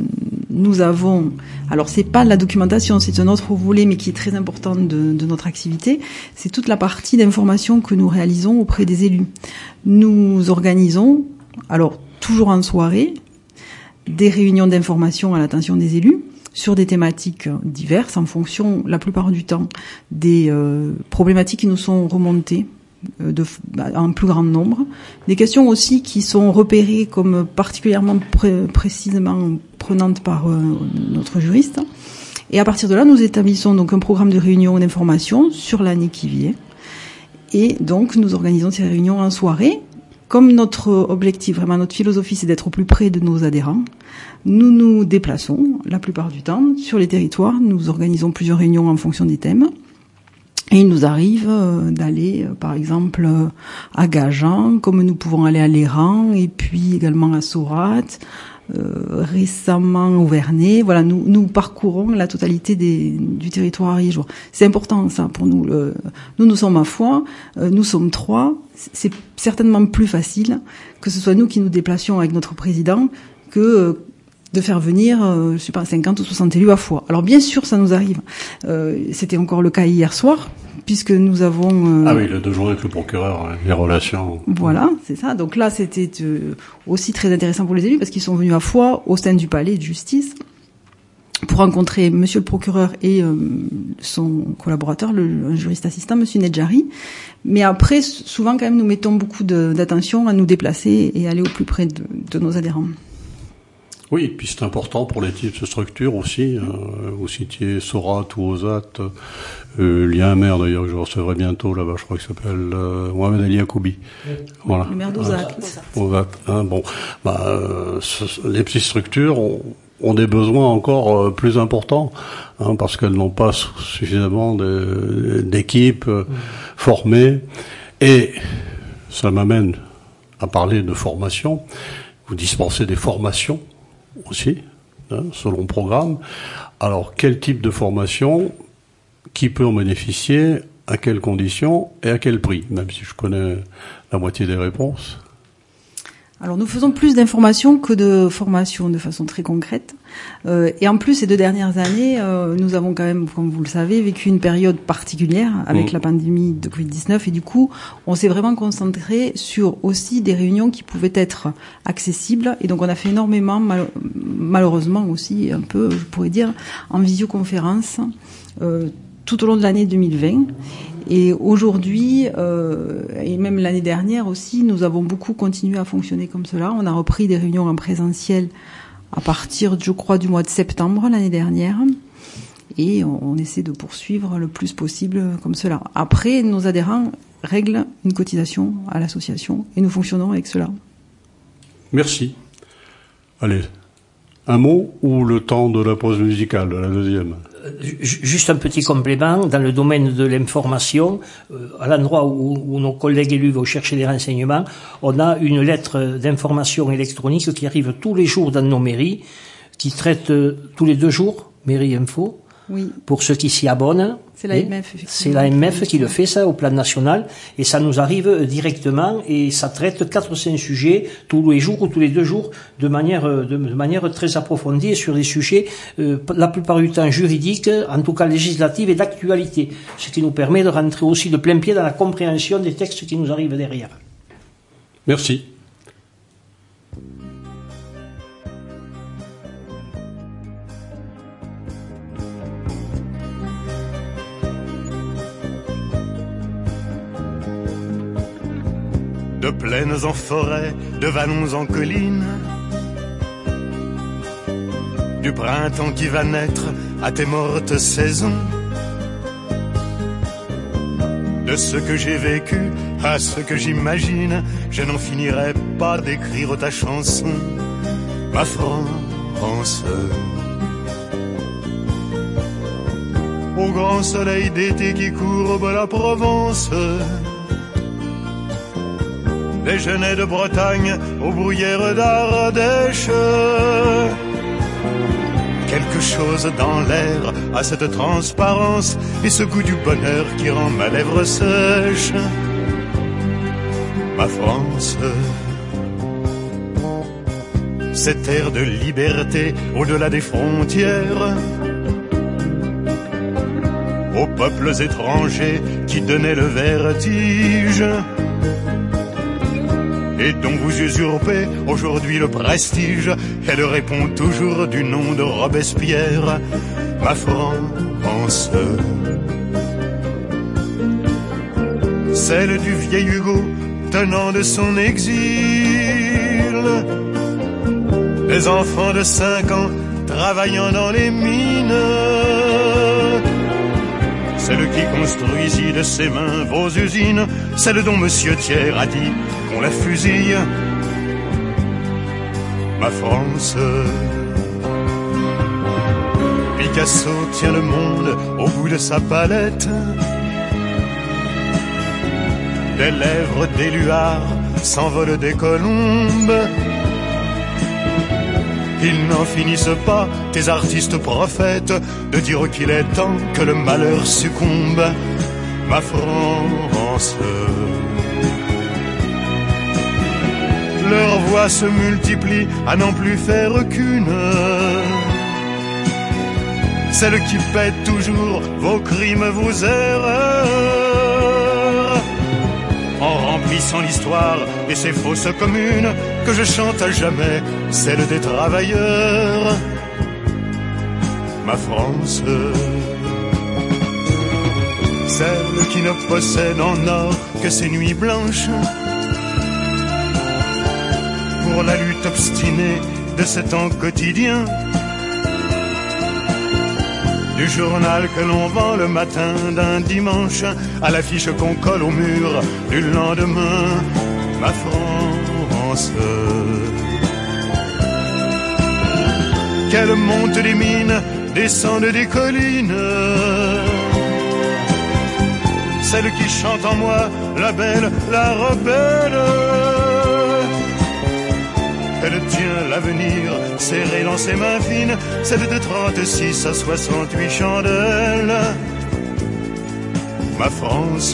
nous avons, alors c'est pas la documentation, c'est un autre volet, mais qui est très important de notre activité, c'est toute la partie d'information que nous réalisons auprès des élus. Nous organisons, alors toujours en soirée, des réunions d'information à l'attention des élus, sur des thématiques diverses, en fonction, la plupart du temps, des problématiques qui nous sont remontées en plus grand nombre. Des questions aussi qui sont repérées comme particulièrement précisément prenantes par notre juriste. Et à partir de là, nous établissons donc un programme de réunion d'information sur l'année qui vient. Et donc, nous organisons ces réunions en soirée. Comme notre objectif, vraiment notre philosophie, c'est d'être au plus près de nos adhérents, nous nous déplaçons la plupart du temps sur les territoires. Nous organisons plusieurs réunions en fonction des thèmes. Et il nous arrive d'aller, par exemple, à Gajan, comme nous pouvons aller à Léran, et puis également à Saurat, récemment au Vernet. Voilà, nous parcourons la totalité du territoire ariégeois. C'est important, ça, pour nous. Nous sommes à Foix, nous sommes 3. C'est certainement plus facile que ce soit nous qui nous déplacions avec notre président que de faire venir, 50 ou 60 élus à Foix. Alors bien sûr, ça nous arrive. C'était encore le cas hier soir, puisque nous avons... Ah oui, le 2 juin avec le procureur, les relations... Voilà, c'est ça. Donc là, c'était aussi très intéressant pour les élus, parce qu'ils sont venus à Foix, au sein du palais de justice, pour rencontrer monsieur le procureur et son collaborateur, un juriste assistant, monsieur Nedjari. Mais après, souvent, quand même, nous mettons beaucoup d'attention à nous déplacer et aller au plus près de nos adhérents. Oui, et puis c'est important pour les types de structures aussi. Vous citiez Saurat ou Ozat. Il y a un maire d'ailleurs que je recevrai bientôt là-bas, je crois qu'il s'appelle Mohamed Ali Akoubi. Voilà. Le maire d'Ozat. Ozat. Les petites structures ont des besoins encore plus importants, parce qu'elles n'ont pas suffisamment d'équipes formées. Et ça m'amène à parler de formation. Vous dispensez des formations aussi, selon programme. Alors, quel type de formation, qui peut en bénéficier, à quelles conditions et à quel prix, même si je connais la moitié des réponses? Alors, nous faisons plus d'informations que de formations de façon très concrète. Et en plus, ces 2 dernières années, nous avons quand même, comme vous le savez, vécu une période particulière avec la pandémie de Covid-19. Et du coup, on s'est vraiment concentré sur aussi des réunions qui pouvaient être accessibles. Et donc, on a fait énormément, malheureusement aussi, un peu, je pourrais dire, en visioconférence tout au long de l'année 2020. Et aujourd'hui, et même l'année dernière aussi, nous avons beaucoup continué à fonctionner comme cela. On a repris des réunions en présentiel à partir, je crois, du mois de septembre l'année dernière. Et on essaie de poursuivre le plus possible comme cela. Après, nos adhérents règlent une cotisation à l'association et nous fonctionnons avec cela. Merci. Allez, un mot ou le temps de la pause musicale, la deuxième? Juste un petit complément, dans le domaine de l'information, à l'endroit où nos collègues élus vont chercher des renseignements, on a une lettre d'information électronique qui arrive tous les jours dans nos mairies, qui traite tous les 2 jours, Mairie Info, oui. Pour ceux qui s'y abonnent. C'est l'AMF, effectivement. C'est l'AMF qui le fait, ça, au plan national, et ça nous arrive directement, et ça traite 4 ou 5 sujets, tous les jours ou tous les 2 jours, de manière très approfondie, et sur des sujets, la plupart du temps juridiques, en tout cas législatifs et d'actualité, ce qui nous permet de rentrer aussi de plein pied dans la compréhension des textes qui nous arrivent derrière. Merci. De plaines en forêt, de vallons en collines, du printemps qui va naître à tes mortes saisons, de ce que j'ai vécu à ce que j'imagine, je n'en finirai pas d'écrire ta chanson, ma France. Au grand soleil d'été qui courbe la Provence, des genêts de Bretagne aux bruyères d'Ardèche. Quelque chose dans l'air a cette transparence et ce goût du bonheur qui rend ma lèvre sèche. Ma France. cette ère de liberté au-delà des frontières, aux peuples étrangers qui donnaient le vertige et dont vous usurpez aujourd'hui le prestige. Elle répond toujours du nom de Robespierre, ma France. Celle du vieil Hugo tenant de son exil, des enfants de 5 ans travaillant dans les mines, celle qui construisit de ses mains vos usines, celle dont Monsieur Thiers a dit qu'on la fusille, ma France. Picasso tient le monde au bout de sa palette, des lèvres d'éluard s'envolent des colombes. Ils n'en finissent pas, tes artistes prophètes, de dire qu'il est temps que le malheur succombe, ma France. Leurs voix se multiplient à n'en plus faire qu'une, celle qui pète toujours vos crimes, vos erreurs, en remplissant l'histoire et ses fausses communes, que je chante à jamais, celle des travailleurs, ma France. Celle qui ne possède en or que ses nuits blanches, pour la lutte obstinée de ce temps quotidien, du journal que l'on vend le matin d'un dimanche à l'affiche qu'on colle au mur du lendemain, ma France. Qu'elle monte des mines, descende des collines, celle qui chante en moi, la belle, la rebelle. Elle tient l'avenir serré dans ses mains fines, celle de 36 à 68 chandelles, ma France.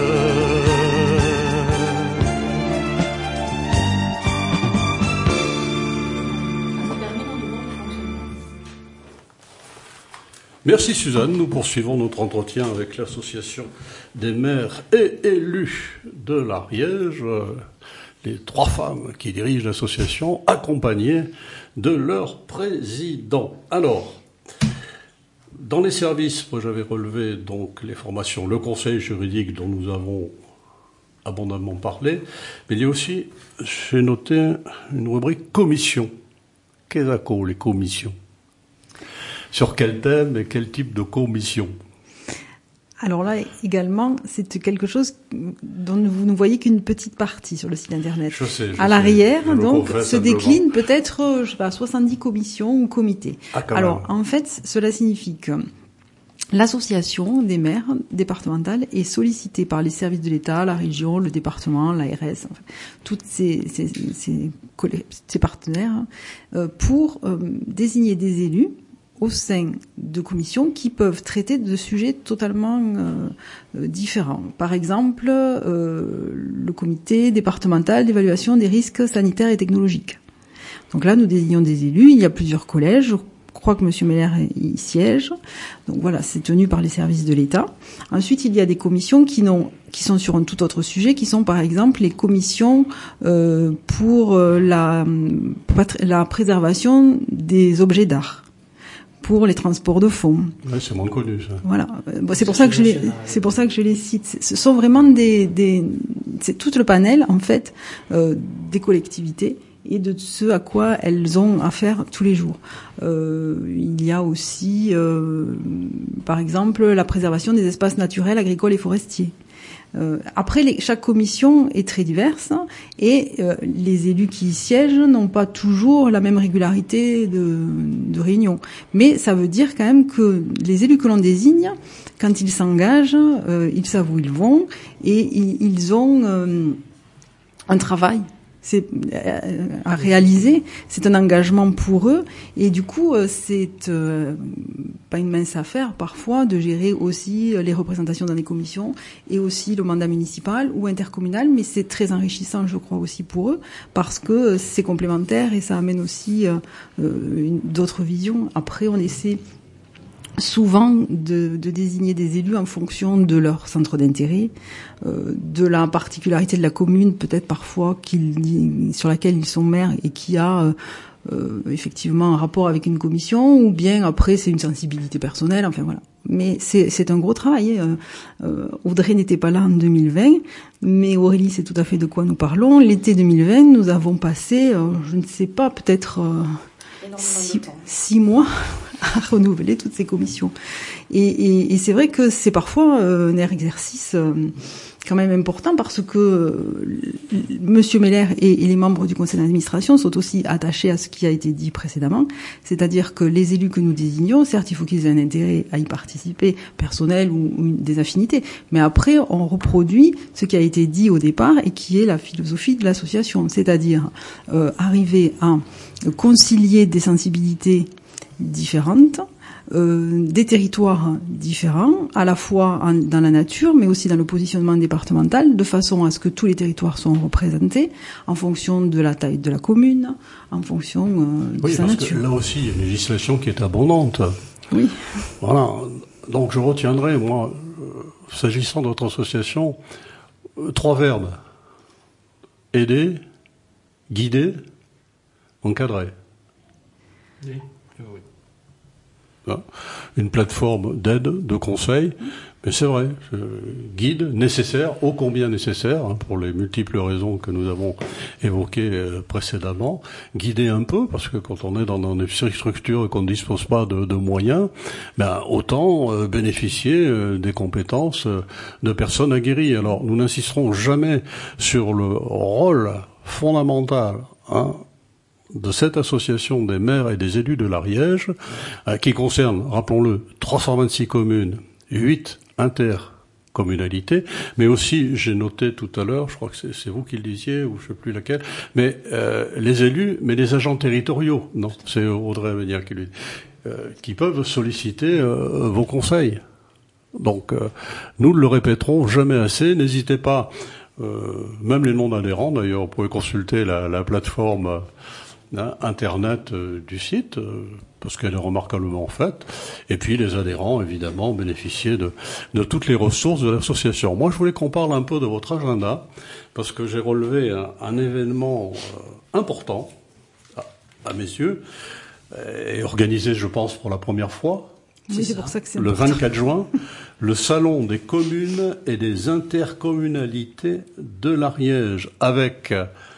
Merci Suzanne. Nous poursuivons notre entretien avec l'association des maires et élus de l'Ariège, les 3 femmes qui dirigent l'association, accompagnées de leur président. Alors, dans les services, moi j'avais relevé donc les formations, le conseil juridique dont nous avons abondamment parlé, mais il y a aussi, j'ai noté une rubrique commission. Qu'est-ce que les commissions ? Sur quel thème et quel type de commission ? Alors là, également, c'est quelque chose dont vous ne voyez qu'une petite partie sur le site internet. Je sais. À l'arrière, donc, se décline peut-être, je sais pas, 70 commissions ou comités. Alors, en fait, cela signifie que l'association des maires départementales est sollicitée par les services de l'État, la région, le département, l'ARS, enfin, tous ces partenaires, pour désigner des élus au sein de commissions qui peuvent traiter de sujets totalement différents. Par exemple, le comité départemental d'évaluation des risques sanitaires et technologiques. Donc là, nous désignons des élus. Il y a plusieurs collèges. Je crois que M. Meller y siège. Donc voilà, c'est tenu par les services de l'État. Ensuite, il y a des commissions qui sont sur un tout autre sujet, qui sont par exemple les commissions pour la préservation des objets d'art, pour les transports de fonds. Ouais, c'est moins connu, ça. Voilà. Bon, c'est pour ça que je les cite. Ce sont vraiment c'est tout le panel, en fait, des collectivités et de ce à quoi elles ont affaire tous les jours. Il y a aussi, par exemple, la préservation des espaces naturels, agricoles et forestiers. Après, chaque commission est très diverse et les élus qui y siègent n'ont pas toujours la même régularité de réunion. Mais ça veut dire quand même que les élus que l'on désigne, quand ils s'engagent, ils savent où ils vont et ils ont un travail c'est à réaliser, c'est un engagement pour eux, et du coup c'est pas une mince affaire parfois de gérer aussi les représentations dans les commissions et aussi le mandat municipal ou intercommunal, mais c'est très enrichissant, je crois, aussi pour eux, parce que c'est complémentaire et ça amène aussi d'autres visions. Après, on essaie souvent de désigner des élus en fonction de leur centre d'intérêt, de la particularité de la commune, peut-être parfois sur laquelle ils sont maires et qui a effectivement un rapport avec une commission, ou bien après c'est une sensibilité personnelle, enfin voilà. Mais c'est un gros travail. Audrey n'était pas là en 2020, mais Aurélie sait tout à fait de quoi nous parlons. L'été 2020, nous avons passé, je ne sais pas, peut-être 6 mois à renouveler toutes ces commissions. Et c'est vrai que c'est parfois un exercice quand même important, parce que Monsieur Meller et les membres du conseil d'administration sont aussi attachés à ce qui a été dit précédemment, c'est-à-dire que les élus que nous désignons, certes, il faut qu'ils aient un intérêt à y participer, personnel ou des affinités, mais après, on reproduit ce qui a été dit au départ et qui est la philosophie de l'association, c'est-à-dire arriver à concilier des sensibilités différentes, des territoires différents, à la fois dans la nature, mais aussi dans le positionnement départemental, de façon à ce que tous les territoires soient représentés en fonction de la taille de la commune, en fonction de sa nature. Que là aussi, il y a une législation qui est abondante. Oui. Voilà. Donc je retiendrai, moi, s'agissant de notre association, 3 verbes. Aider, guider, encadrer. Oui. Une plateforme d'aide, de conseil, mais c'est vrai, guide nécessaire, ô combien nécessaire, pour les multiples raisons que nous avons évoquées précédemment, guider un peu, parce que quand on est dans des structures et qu'on ne dispose pas de moyens, autant bénéficier des compétences de personnes aguerries. Alors, nous n'insisterons jamais sur le rôle fondamental, de cette association des maires et des élus de l'Ariège, qui concerne, rappelons-le, 326 communes, 8 intercommunalités, mais aussi, j'ai noté tout à l'heure, je crois que c'est vous qui le disiez, ou je ne sais plus laquelle, mais les élus, mais les agents territoriaux, non, c'est Audrey Ménière qui peuvent solliciter vos conseils. Donc, nous ne le répéterons jamais assez, n'hésitez pas, même les noms d'adhérents, d'ailleurs, vous pouvez consulter la plateforme Internet du site, parce qu'elle est remarquablement faite, et puis les adhérents, évidemment, bénéficier de toutes les ressources de l'association. Moi, je voulais qu'on parle un peu de votre agenda, parce que j'ai relevé un événement important, à mes yeux, et organisé, je pense, pour la première fois. Oui, c'est pour ça que c'est le important. 24 juin, le salon des communes et des intercommunalités de l'Ariège, avec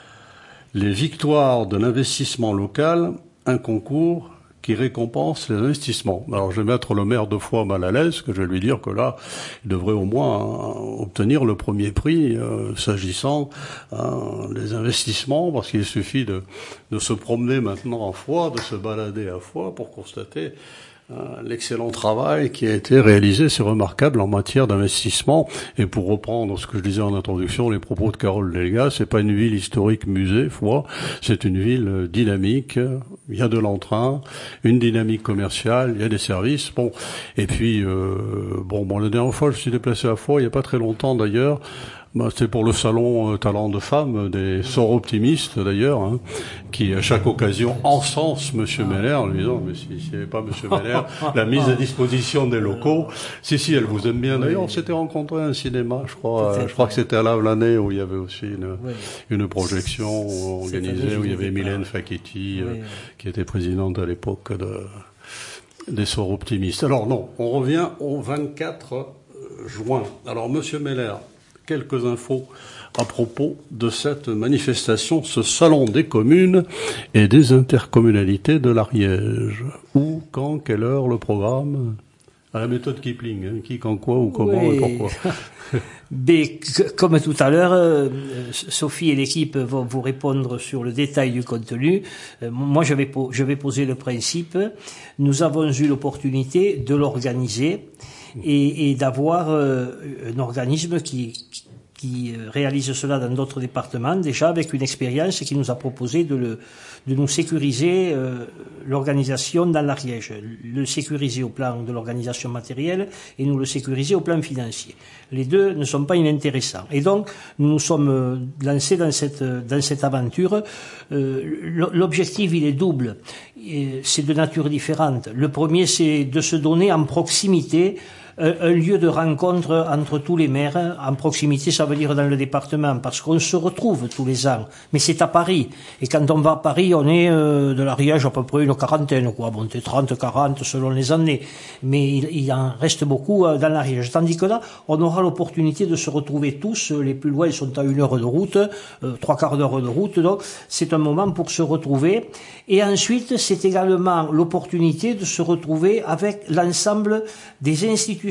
les victoires de l'investissement local, un concours qui récompense les investissements. Alors je vais mettre le maire 2 fois mal à l'aise, que je vais lui dire que là, il devrait au moins obtenir le premier prix s'agissant des investissements, parce qu'il suffit de se promener maintenant à Foix, de se balader à Foix pour constater l'excellent travail qui a été réalisé, c'est remarquable en matière d'investissement. Et pour reprendre ce que je disais en introduction, les propos de Carole Delga, c'est pas une ville historique musée, Foix, c'est une ville dynamique. Il y a de l'entrain, une dynamique commerciale, il y a des services. Bon, et puis la dernière fois, je suis déplacé à Foix, il y a pas très longtemps d'ailleurs. C'est pour le salon Talent de Femmes des Sorts Optimistes d'ailleurs, qui à chaque occasion encense Monsieur Meller en lui disant mais s'il n'y avait pas Monsieur Meller, la mise à disposition des locaux. Si elle vous aime bien. D'ailleurs, on s'était rencontrés à un cinéma, je crois que c'était à l'année où il y avait aussi une projection organisée où il y avait Mylène Facchetti qui était présidente à l'époque des Sorts Optimistes. Alors non, on revient au 24 juin. Alors Monsieur Meller, quelques infos à propos de cette manifestation, ce salon des communes et des intercommunalités de l'Ariège. Où, quand, quelle heure, le programme? À la méthode Kipling, qui, quand, quoi, ou comment et pourquoi. Mais, comme tout à l'heure, Sophie et l'équipe vont vous répondre sur le détail du contenu. Moi, je vais poser le principe. Nous avons eu l'opportunité de l'organiser et d'avoir un organisme qui qui réalise cela dans d'autres départements, déjà avec une expérience qui nous a proposé de nous sécuriser l'organisation dans l'Ariège, le sécuriser au plan de l'organisation matérielle et nous le sécuriser au plan financier. Les deux ne sont pas inintéressants. Et donc, nous nous sommes lancés dans cette aventure. L'objectif, il est double. C'est de nature différente. Le premier, c'est de se donner en proximité un lieu de rencontre entre tous les maires. En proximité, ça veut dire dans le département, parce qu'on se retrouve tous les ans. Mais c'est à Paris. Et quand on va à Paris, on est de l'Ariège à peu près une quarantaine, quoi. Bon, c'est 30, 40 selon les années. Mais il en reste beaucoup dans l'Ariège. Tandis que là, on aura l'opportunité de se retrouver tous. Les plus loin, ils sont à 1 heure de route, 3/4 d'heure de route. Donc, c'est un moment pour se retrouver. Et ensuite, c'est également l'opportunité de se retrouver avec l'ensemble des institutions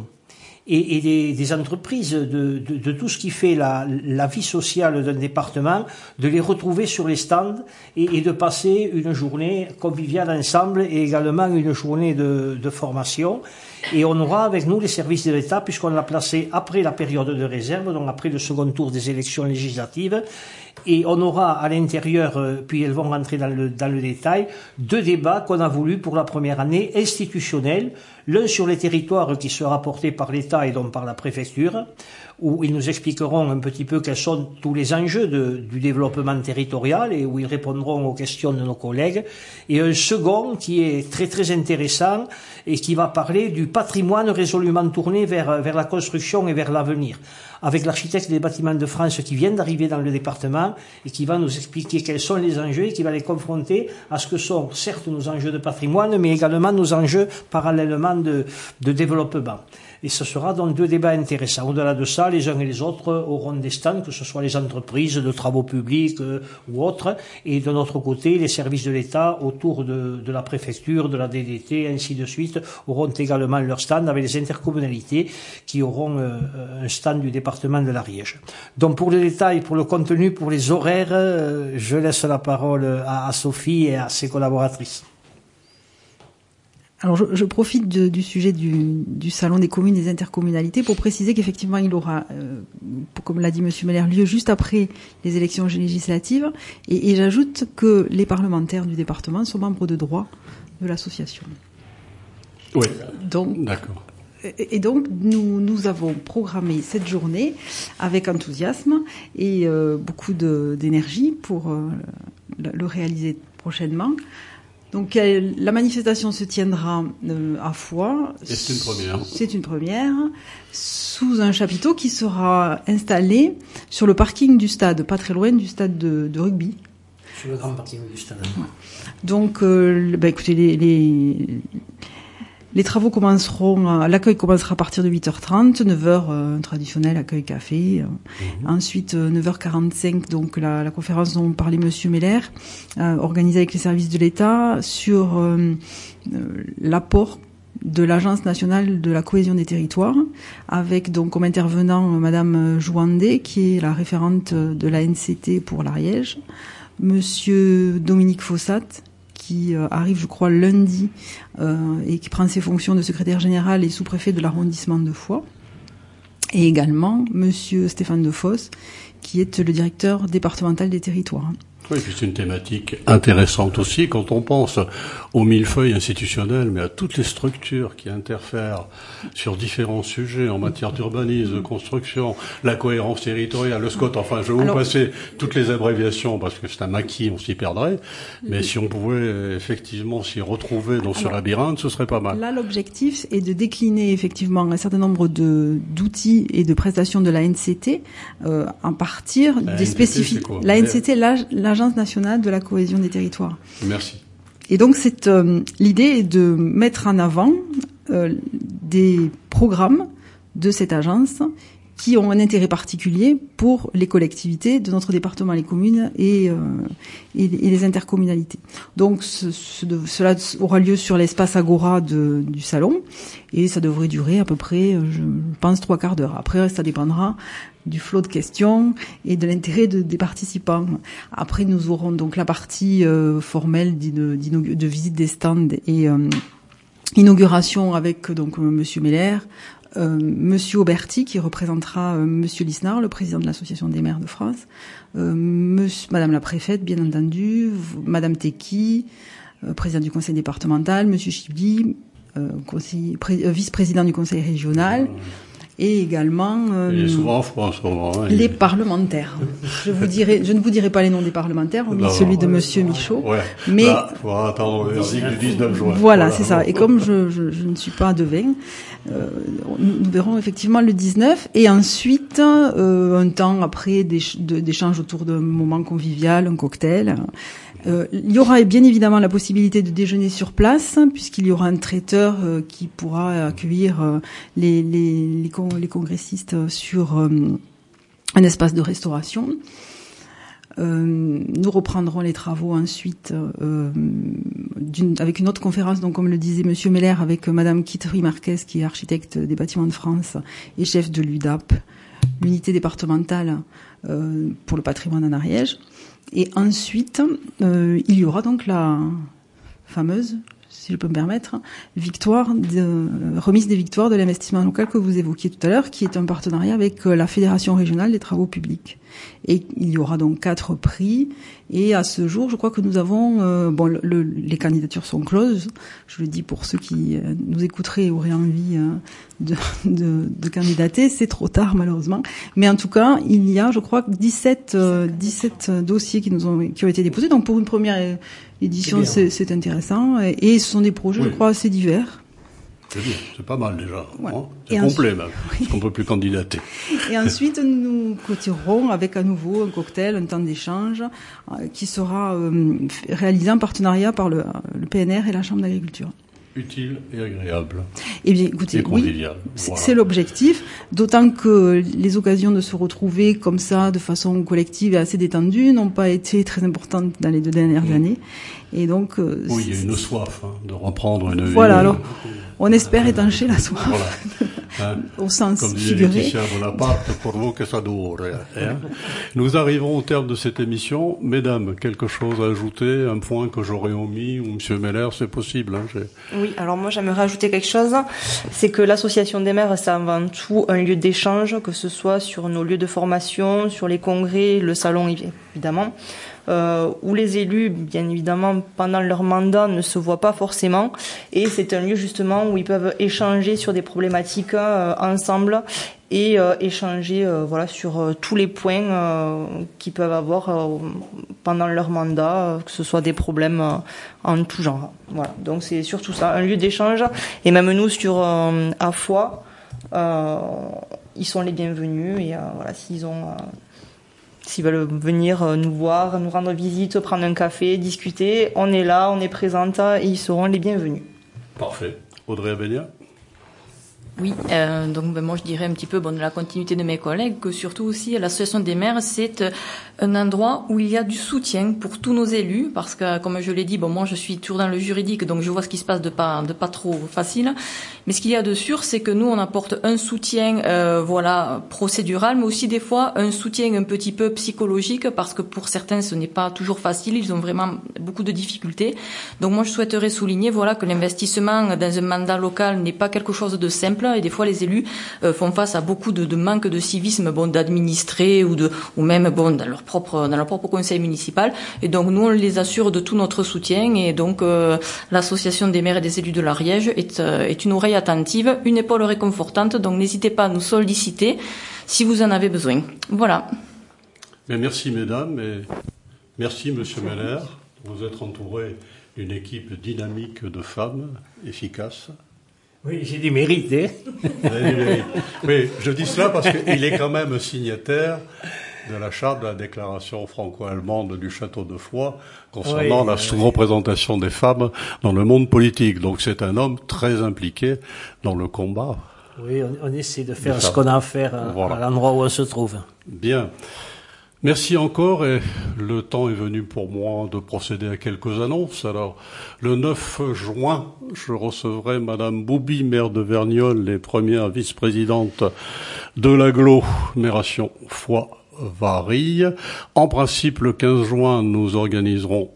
et des entreprises, de tout ce qui fait la vie sociale d'un département, de les retrouver sur les stands et de passer une journée conviviale ensemble et également une journée de formation. Et on aura avec nous les services de l'État, puisqu'on l'a placé après la période de réserve, donc après le second tour des élections législatives. Et on aura à l'intérieur, puis elles vont rentrer dans le détail, 2 débats qu'on a voulu pour la première année institutionnels. L'un sur les territoires qui sera porté par l'État et donc par la préfecture, où ils nous expliqueront un petit peu quels sont tous les enjeux du développement territorial et où ils répondront aux questions de nos collègues. Et un second qui est très très intéressant et qui va parler du patrimoine résolument tourné vers la construction et vers l'avenir, avec l'architecte des bâtiments de France qui vient d'arriver dans le département et qui va nous expliquer quels sont les enjeux et qui va les confronter à ce que sont certes nos enjeux de patrimoine, mais également nos enjeux parallèlement de développement. Et ce sera donc 2 débats intéressants. Au-delà de ça, les uns et les autres auront des stands, que ce soit les entreprises de travaux publics ou autres, et de notre côté, les services de l'État autour de la préfecture, de la DDT, ainsi de suite, auront également leur stand avec les intercommunalités qui auront un stand du département de l'Ariège. Donc pour les détails, pour le contenu, pour les horaires, je laisse la parole à Sophie et à ses collaboratrices. Alors je profite du sujet du salon des communes et des intercommunalités pour préciser qu'effectivement il aura, comme l'a dit Monsieur Meller, lieu juste après les élections législatives et j'ajoute que les parlementaires du département sont membres de droit de l'association. Oui, donc, d'accord. Et donc nous avons programmé cette journée avec enthousiasme et beaucoup d'énergie pour le réaliser prochainement. Donc la manifestation se tiendra à Foix. C'est une première. C'est une première, sous un chapiteau qui sera installé sur le parking du stade, pas très loin du stade de rugby. Sur le grand parking du stade. Ouais. Donc, écoutez, les travaux commenceront, l'accueil commencera à partir de 8h30, 9h, traditionnel accueil café. Ensuite, 9h45, donc la conférence dont parlait Monsieur Meller, organisée avec les services de l'État sur l'apport de l'Agence nationale de la cohésion des territoires, avec donc comme intervenant Madame Jouandé, qui est la référente de la NCT pour l'Ariège, Monsieur Dominique Fossat, qui arrive, je crois, lundi et qui prend ses fonctions de secrétaire général et sous-préfet de l'arrondissement de Foix. Et également Monsieur Stéphane Defosse, qui est le directeur départemental des territoires. Oui, puis c'est une thématique intéressante aussi quand on pense aux millefeuilles institutionnels, mais à toutes les structures qui interfèrent sur différents sujets en matière d'urbanisme, de construction, la cohérence territoriale, le SCOT, enfin je vais vous passer toutes les abréviations parce que c'est un maquis, on s'y perdrait, mais si on pouvait effectivement s'y retrouver dans ce labyrinthe, ce serait pas mal. Là, l'objectif est de décliner effectivement un certain nombre d'outils et de prestations de la NCT à partir des spécificités. La NCT, l'Agence nationale de la cohésion des territoires. Merci. Et donc l'idée est de mettre en avant des programmes de cette agence qui ont un intérêt particulier pour les collectivités de notre département, les communes et les intercommunalités. Donc cela aura lieu sur l'espace Agora du salon et ça devrait durer à peu près, je pense, 3/4 d'heure. Après, ça dépendra du flot de questions et de l'intérêt des participants. Après, nous aurons donc la partie formelle de visite des stands et inauguration avec donc Monsieur Meller, Monsieur Auberti, qui représentera Monsieur Lisnard, le président de l'Association des maires de France, Madame la préfète, bien entendu, Madame Tequi, président du conseil départemental, Monsieur Chibli, vice-président du conseil régional, et également il est souvent en France, les parlementaires. Je ne vous dirai pas les noms des parlementaires, hormis celui de Monsieur Michaud. Ouais. Mais là, il faudra attendre le verdict du 19 juin. Voilà, c'est ça. Et comme je ne suis pas devin, nous verrons effectivement le 19. Et ensuite, un temps après d'échanges autour d'un moment convivial, un cocktail. Il y aura bien évidemment la possibilité de déjeuner sur place, puisqu'il y aura un traiteur qui pourra accueillir les congressistes sur un espace de restauration. Nous reprendrons les travaux ensuite avec une autre conférence, donc comme le disait Monsieur Meller, avec Madame Kitri Marquez, qui est architecte des bâtiments de France et chef de l'UDAP, l'unité départementale pour le patrimoine en Ariège. Et ensuite, il y aura donc la fameuse, si je peux me permettre, remise des victoires de l'investissement local que vous évoquiez tout à l'heure, qui est un partenariat avec la Fédération régionale des travaux publics. Et il y aura donc 4 prix. Et à ce jour, je crois que nous avons... les candidatures sont closes. Je le dis pour ceux qui nous écouteraient et auraient envie de candidater. C'est trop tard, malheureusement. Mais en tout cas, il y a, je crois, 17 dossiers qui ont été déposés. Donc pour une première édition, c'est intéressant. Et ce sont des projets, je crois, assez divers. C'est bien, c'est pas mal déjà. Ouais. Hein, c'est complet même, parce qu'on peut plus candidater. Et ensuite, nous clôturerons avec à nouveau un cocktail, un temps d'échange, qui sera réalisé en partenariat par le PNR et la Chambre d'agriculture. Utile et agréable. Eh bien, écoutez, oui, c'est l'objectif, d'autant que les occasions de se retrouver comme ça, de façon collective et assez détendue, n'ont pas été très importantes dans les 2 dernières années. Et donc, oui, il y a une soif de reprendre une vie. Voilà, alors, on espère étancher la soif. Voilà. Hein, au sens comme disait figuré. Laetitia Bonaparte, pour vous que ça dure. Hein. Nous arrivons au terme de cette émission. Mesdames, quelque chose à ajouter, un point que j'aurais omis, ou Monsieur Meller, c'est possible. Hein, oui, alors moi j'aimerais ajouter quelque chose, c'est que l'association des maires, c'est avant tout un lieu d'échange, que ce soit sur nos lieux de formation, sur les congrès, le salon évidemment, où les élus, bien évidemment, pendant leur mandat, ne se voient pas forcément, et c'est un lieu justement où ils peuvent échanger sur des problématiques ensemble et échanger sur tous les points qu'ils peuvent avoir pendant leur mandat, que ce soit des problèmes en tout genre. Voilà, donc c'est surtout ça, un lieu d'échange. Et même nous sur à Foix, ils sont les bienvenus, et s'ils veulent venir nous voir, nous rendre visite, prendre un café, discuter, on est là, on est présente et ils seront les bienvenus. Parfait. Audrey Abélia? Oui, donc moi je dirais un petit peu de la continuité de mes collègues, que surtout aussi l'association des maires, c'est un endroit où il y a du soutien pour tous nos élus, parce que comme je l'ai dit, moi je suis toujours dans le juridique, donc je vois ce qui se passe de pas trop facile, mais ce qu'il y a de sûr, c'est que nous on apporte un soutien procédural, mais aussi des fois un soutien un petit peu psychologique, parce que pour certains ce n'est pas toujours facile, ils ont vraiment beaucoup de difficultés. Donc moi je souhaiterais souligner que l'investissement dans un mandat local n'est pas quelque chose de simple. Et des fois, les élus font face à beaucoup de manque de civisme, d'administrés ou même dans leur propre conseil municipal. Et donc, nous, on les assure de tout notre soutien. Et donc, l'association des maires et des élus de l'Ariège est une oreille attentive, une épaule réconfortante. Donc, n'hésitez pas à nous solliciter si vous en avez besoin. Voilà. Mais merci, mesdames, et merci, Monsieur Meller. Vous êtes entouré d'une équipe dynamique de femmes efficaces. Oui, j'ai du mérite, hein. Oui, je dis cela parce qu'il est quand même signataire de la charte de la déclaration franco-allemande du château de Foix concernant la sous-représentation des femmes dans le monde politique. Donc c'est un homme très impliqué dans le combat. Oui, on essaie de faire ce qu'on a à faire à l'endroit où on se trouve. Bien. Merci encore, et le temps est venu pour moi de procéder à quelques annonces. Alors, le 9 juin, je recevrai Madame Boubi, maire de Verniolle, et première vice-présidente de l'agglomération Foix-Varilhes. En principe, le 15 juin, nous organiserons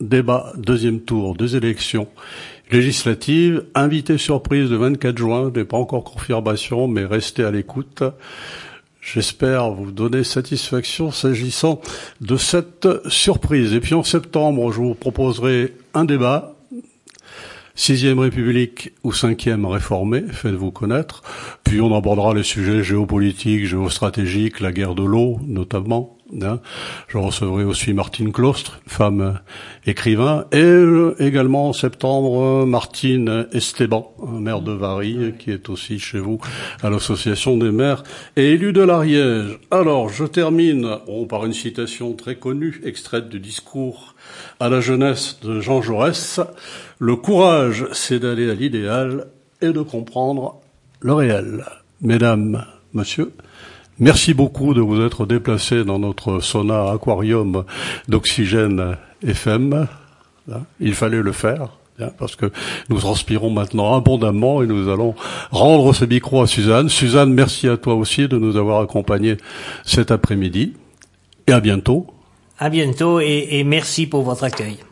débat, deuxième tour des élections législatives. Invité surprise le 24 juin, n'est pas encore confirmation, mais restez à l'écoute. J'espère vous donner satisfaction s'agissant de cette surprise. Et puis en septembre, je vous proposerai un débat. 6e République ou 5e réformée, faites-vous connaître. Puis on abordera les sujets géopolitiques, géostratégiques, la guerre de l'eau notamment. Je recevrai aussi Martine Claustre, femme écrivain, et également en septembre Martine Esteban, maire de Varilhes, qui est aussi chez vous à l'association des maires et élus de l'Ariège. Alors, je termine par une citation très connue, extraite du discours à la jeunesse de Jean Jaurès. Le courage, c'est d'aller à l'idéal et de comprendre le réel. Mesdames, messieurs, merci beaucoup de vous être déplacés dans notre sauna aquarium d'oxygène FM. Il fallait le faire, parce que nous transpirons maintenant abondamment et nous allons rendre ce micro à Suzanne. Suzanne, merci à toi aussi de nous avoir accompagnés cet après-midi. Et à bientôt. À bientôt et merci pour votre accueil.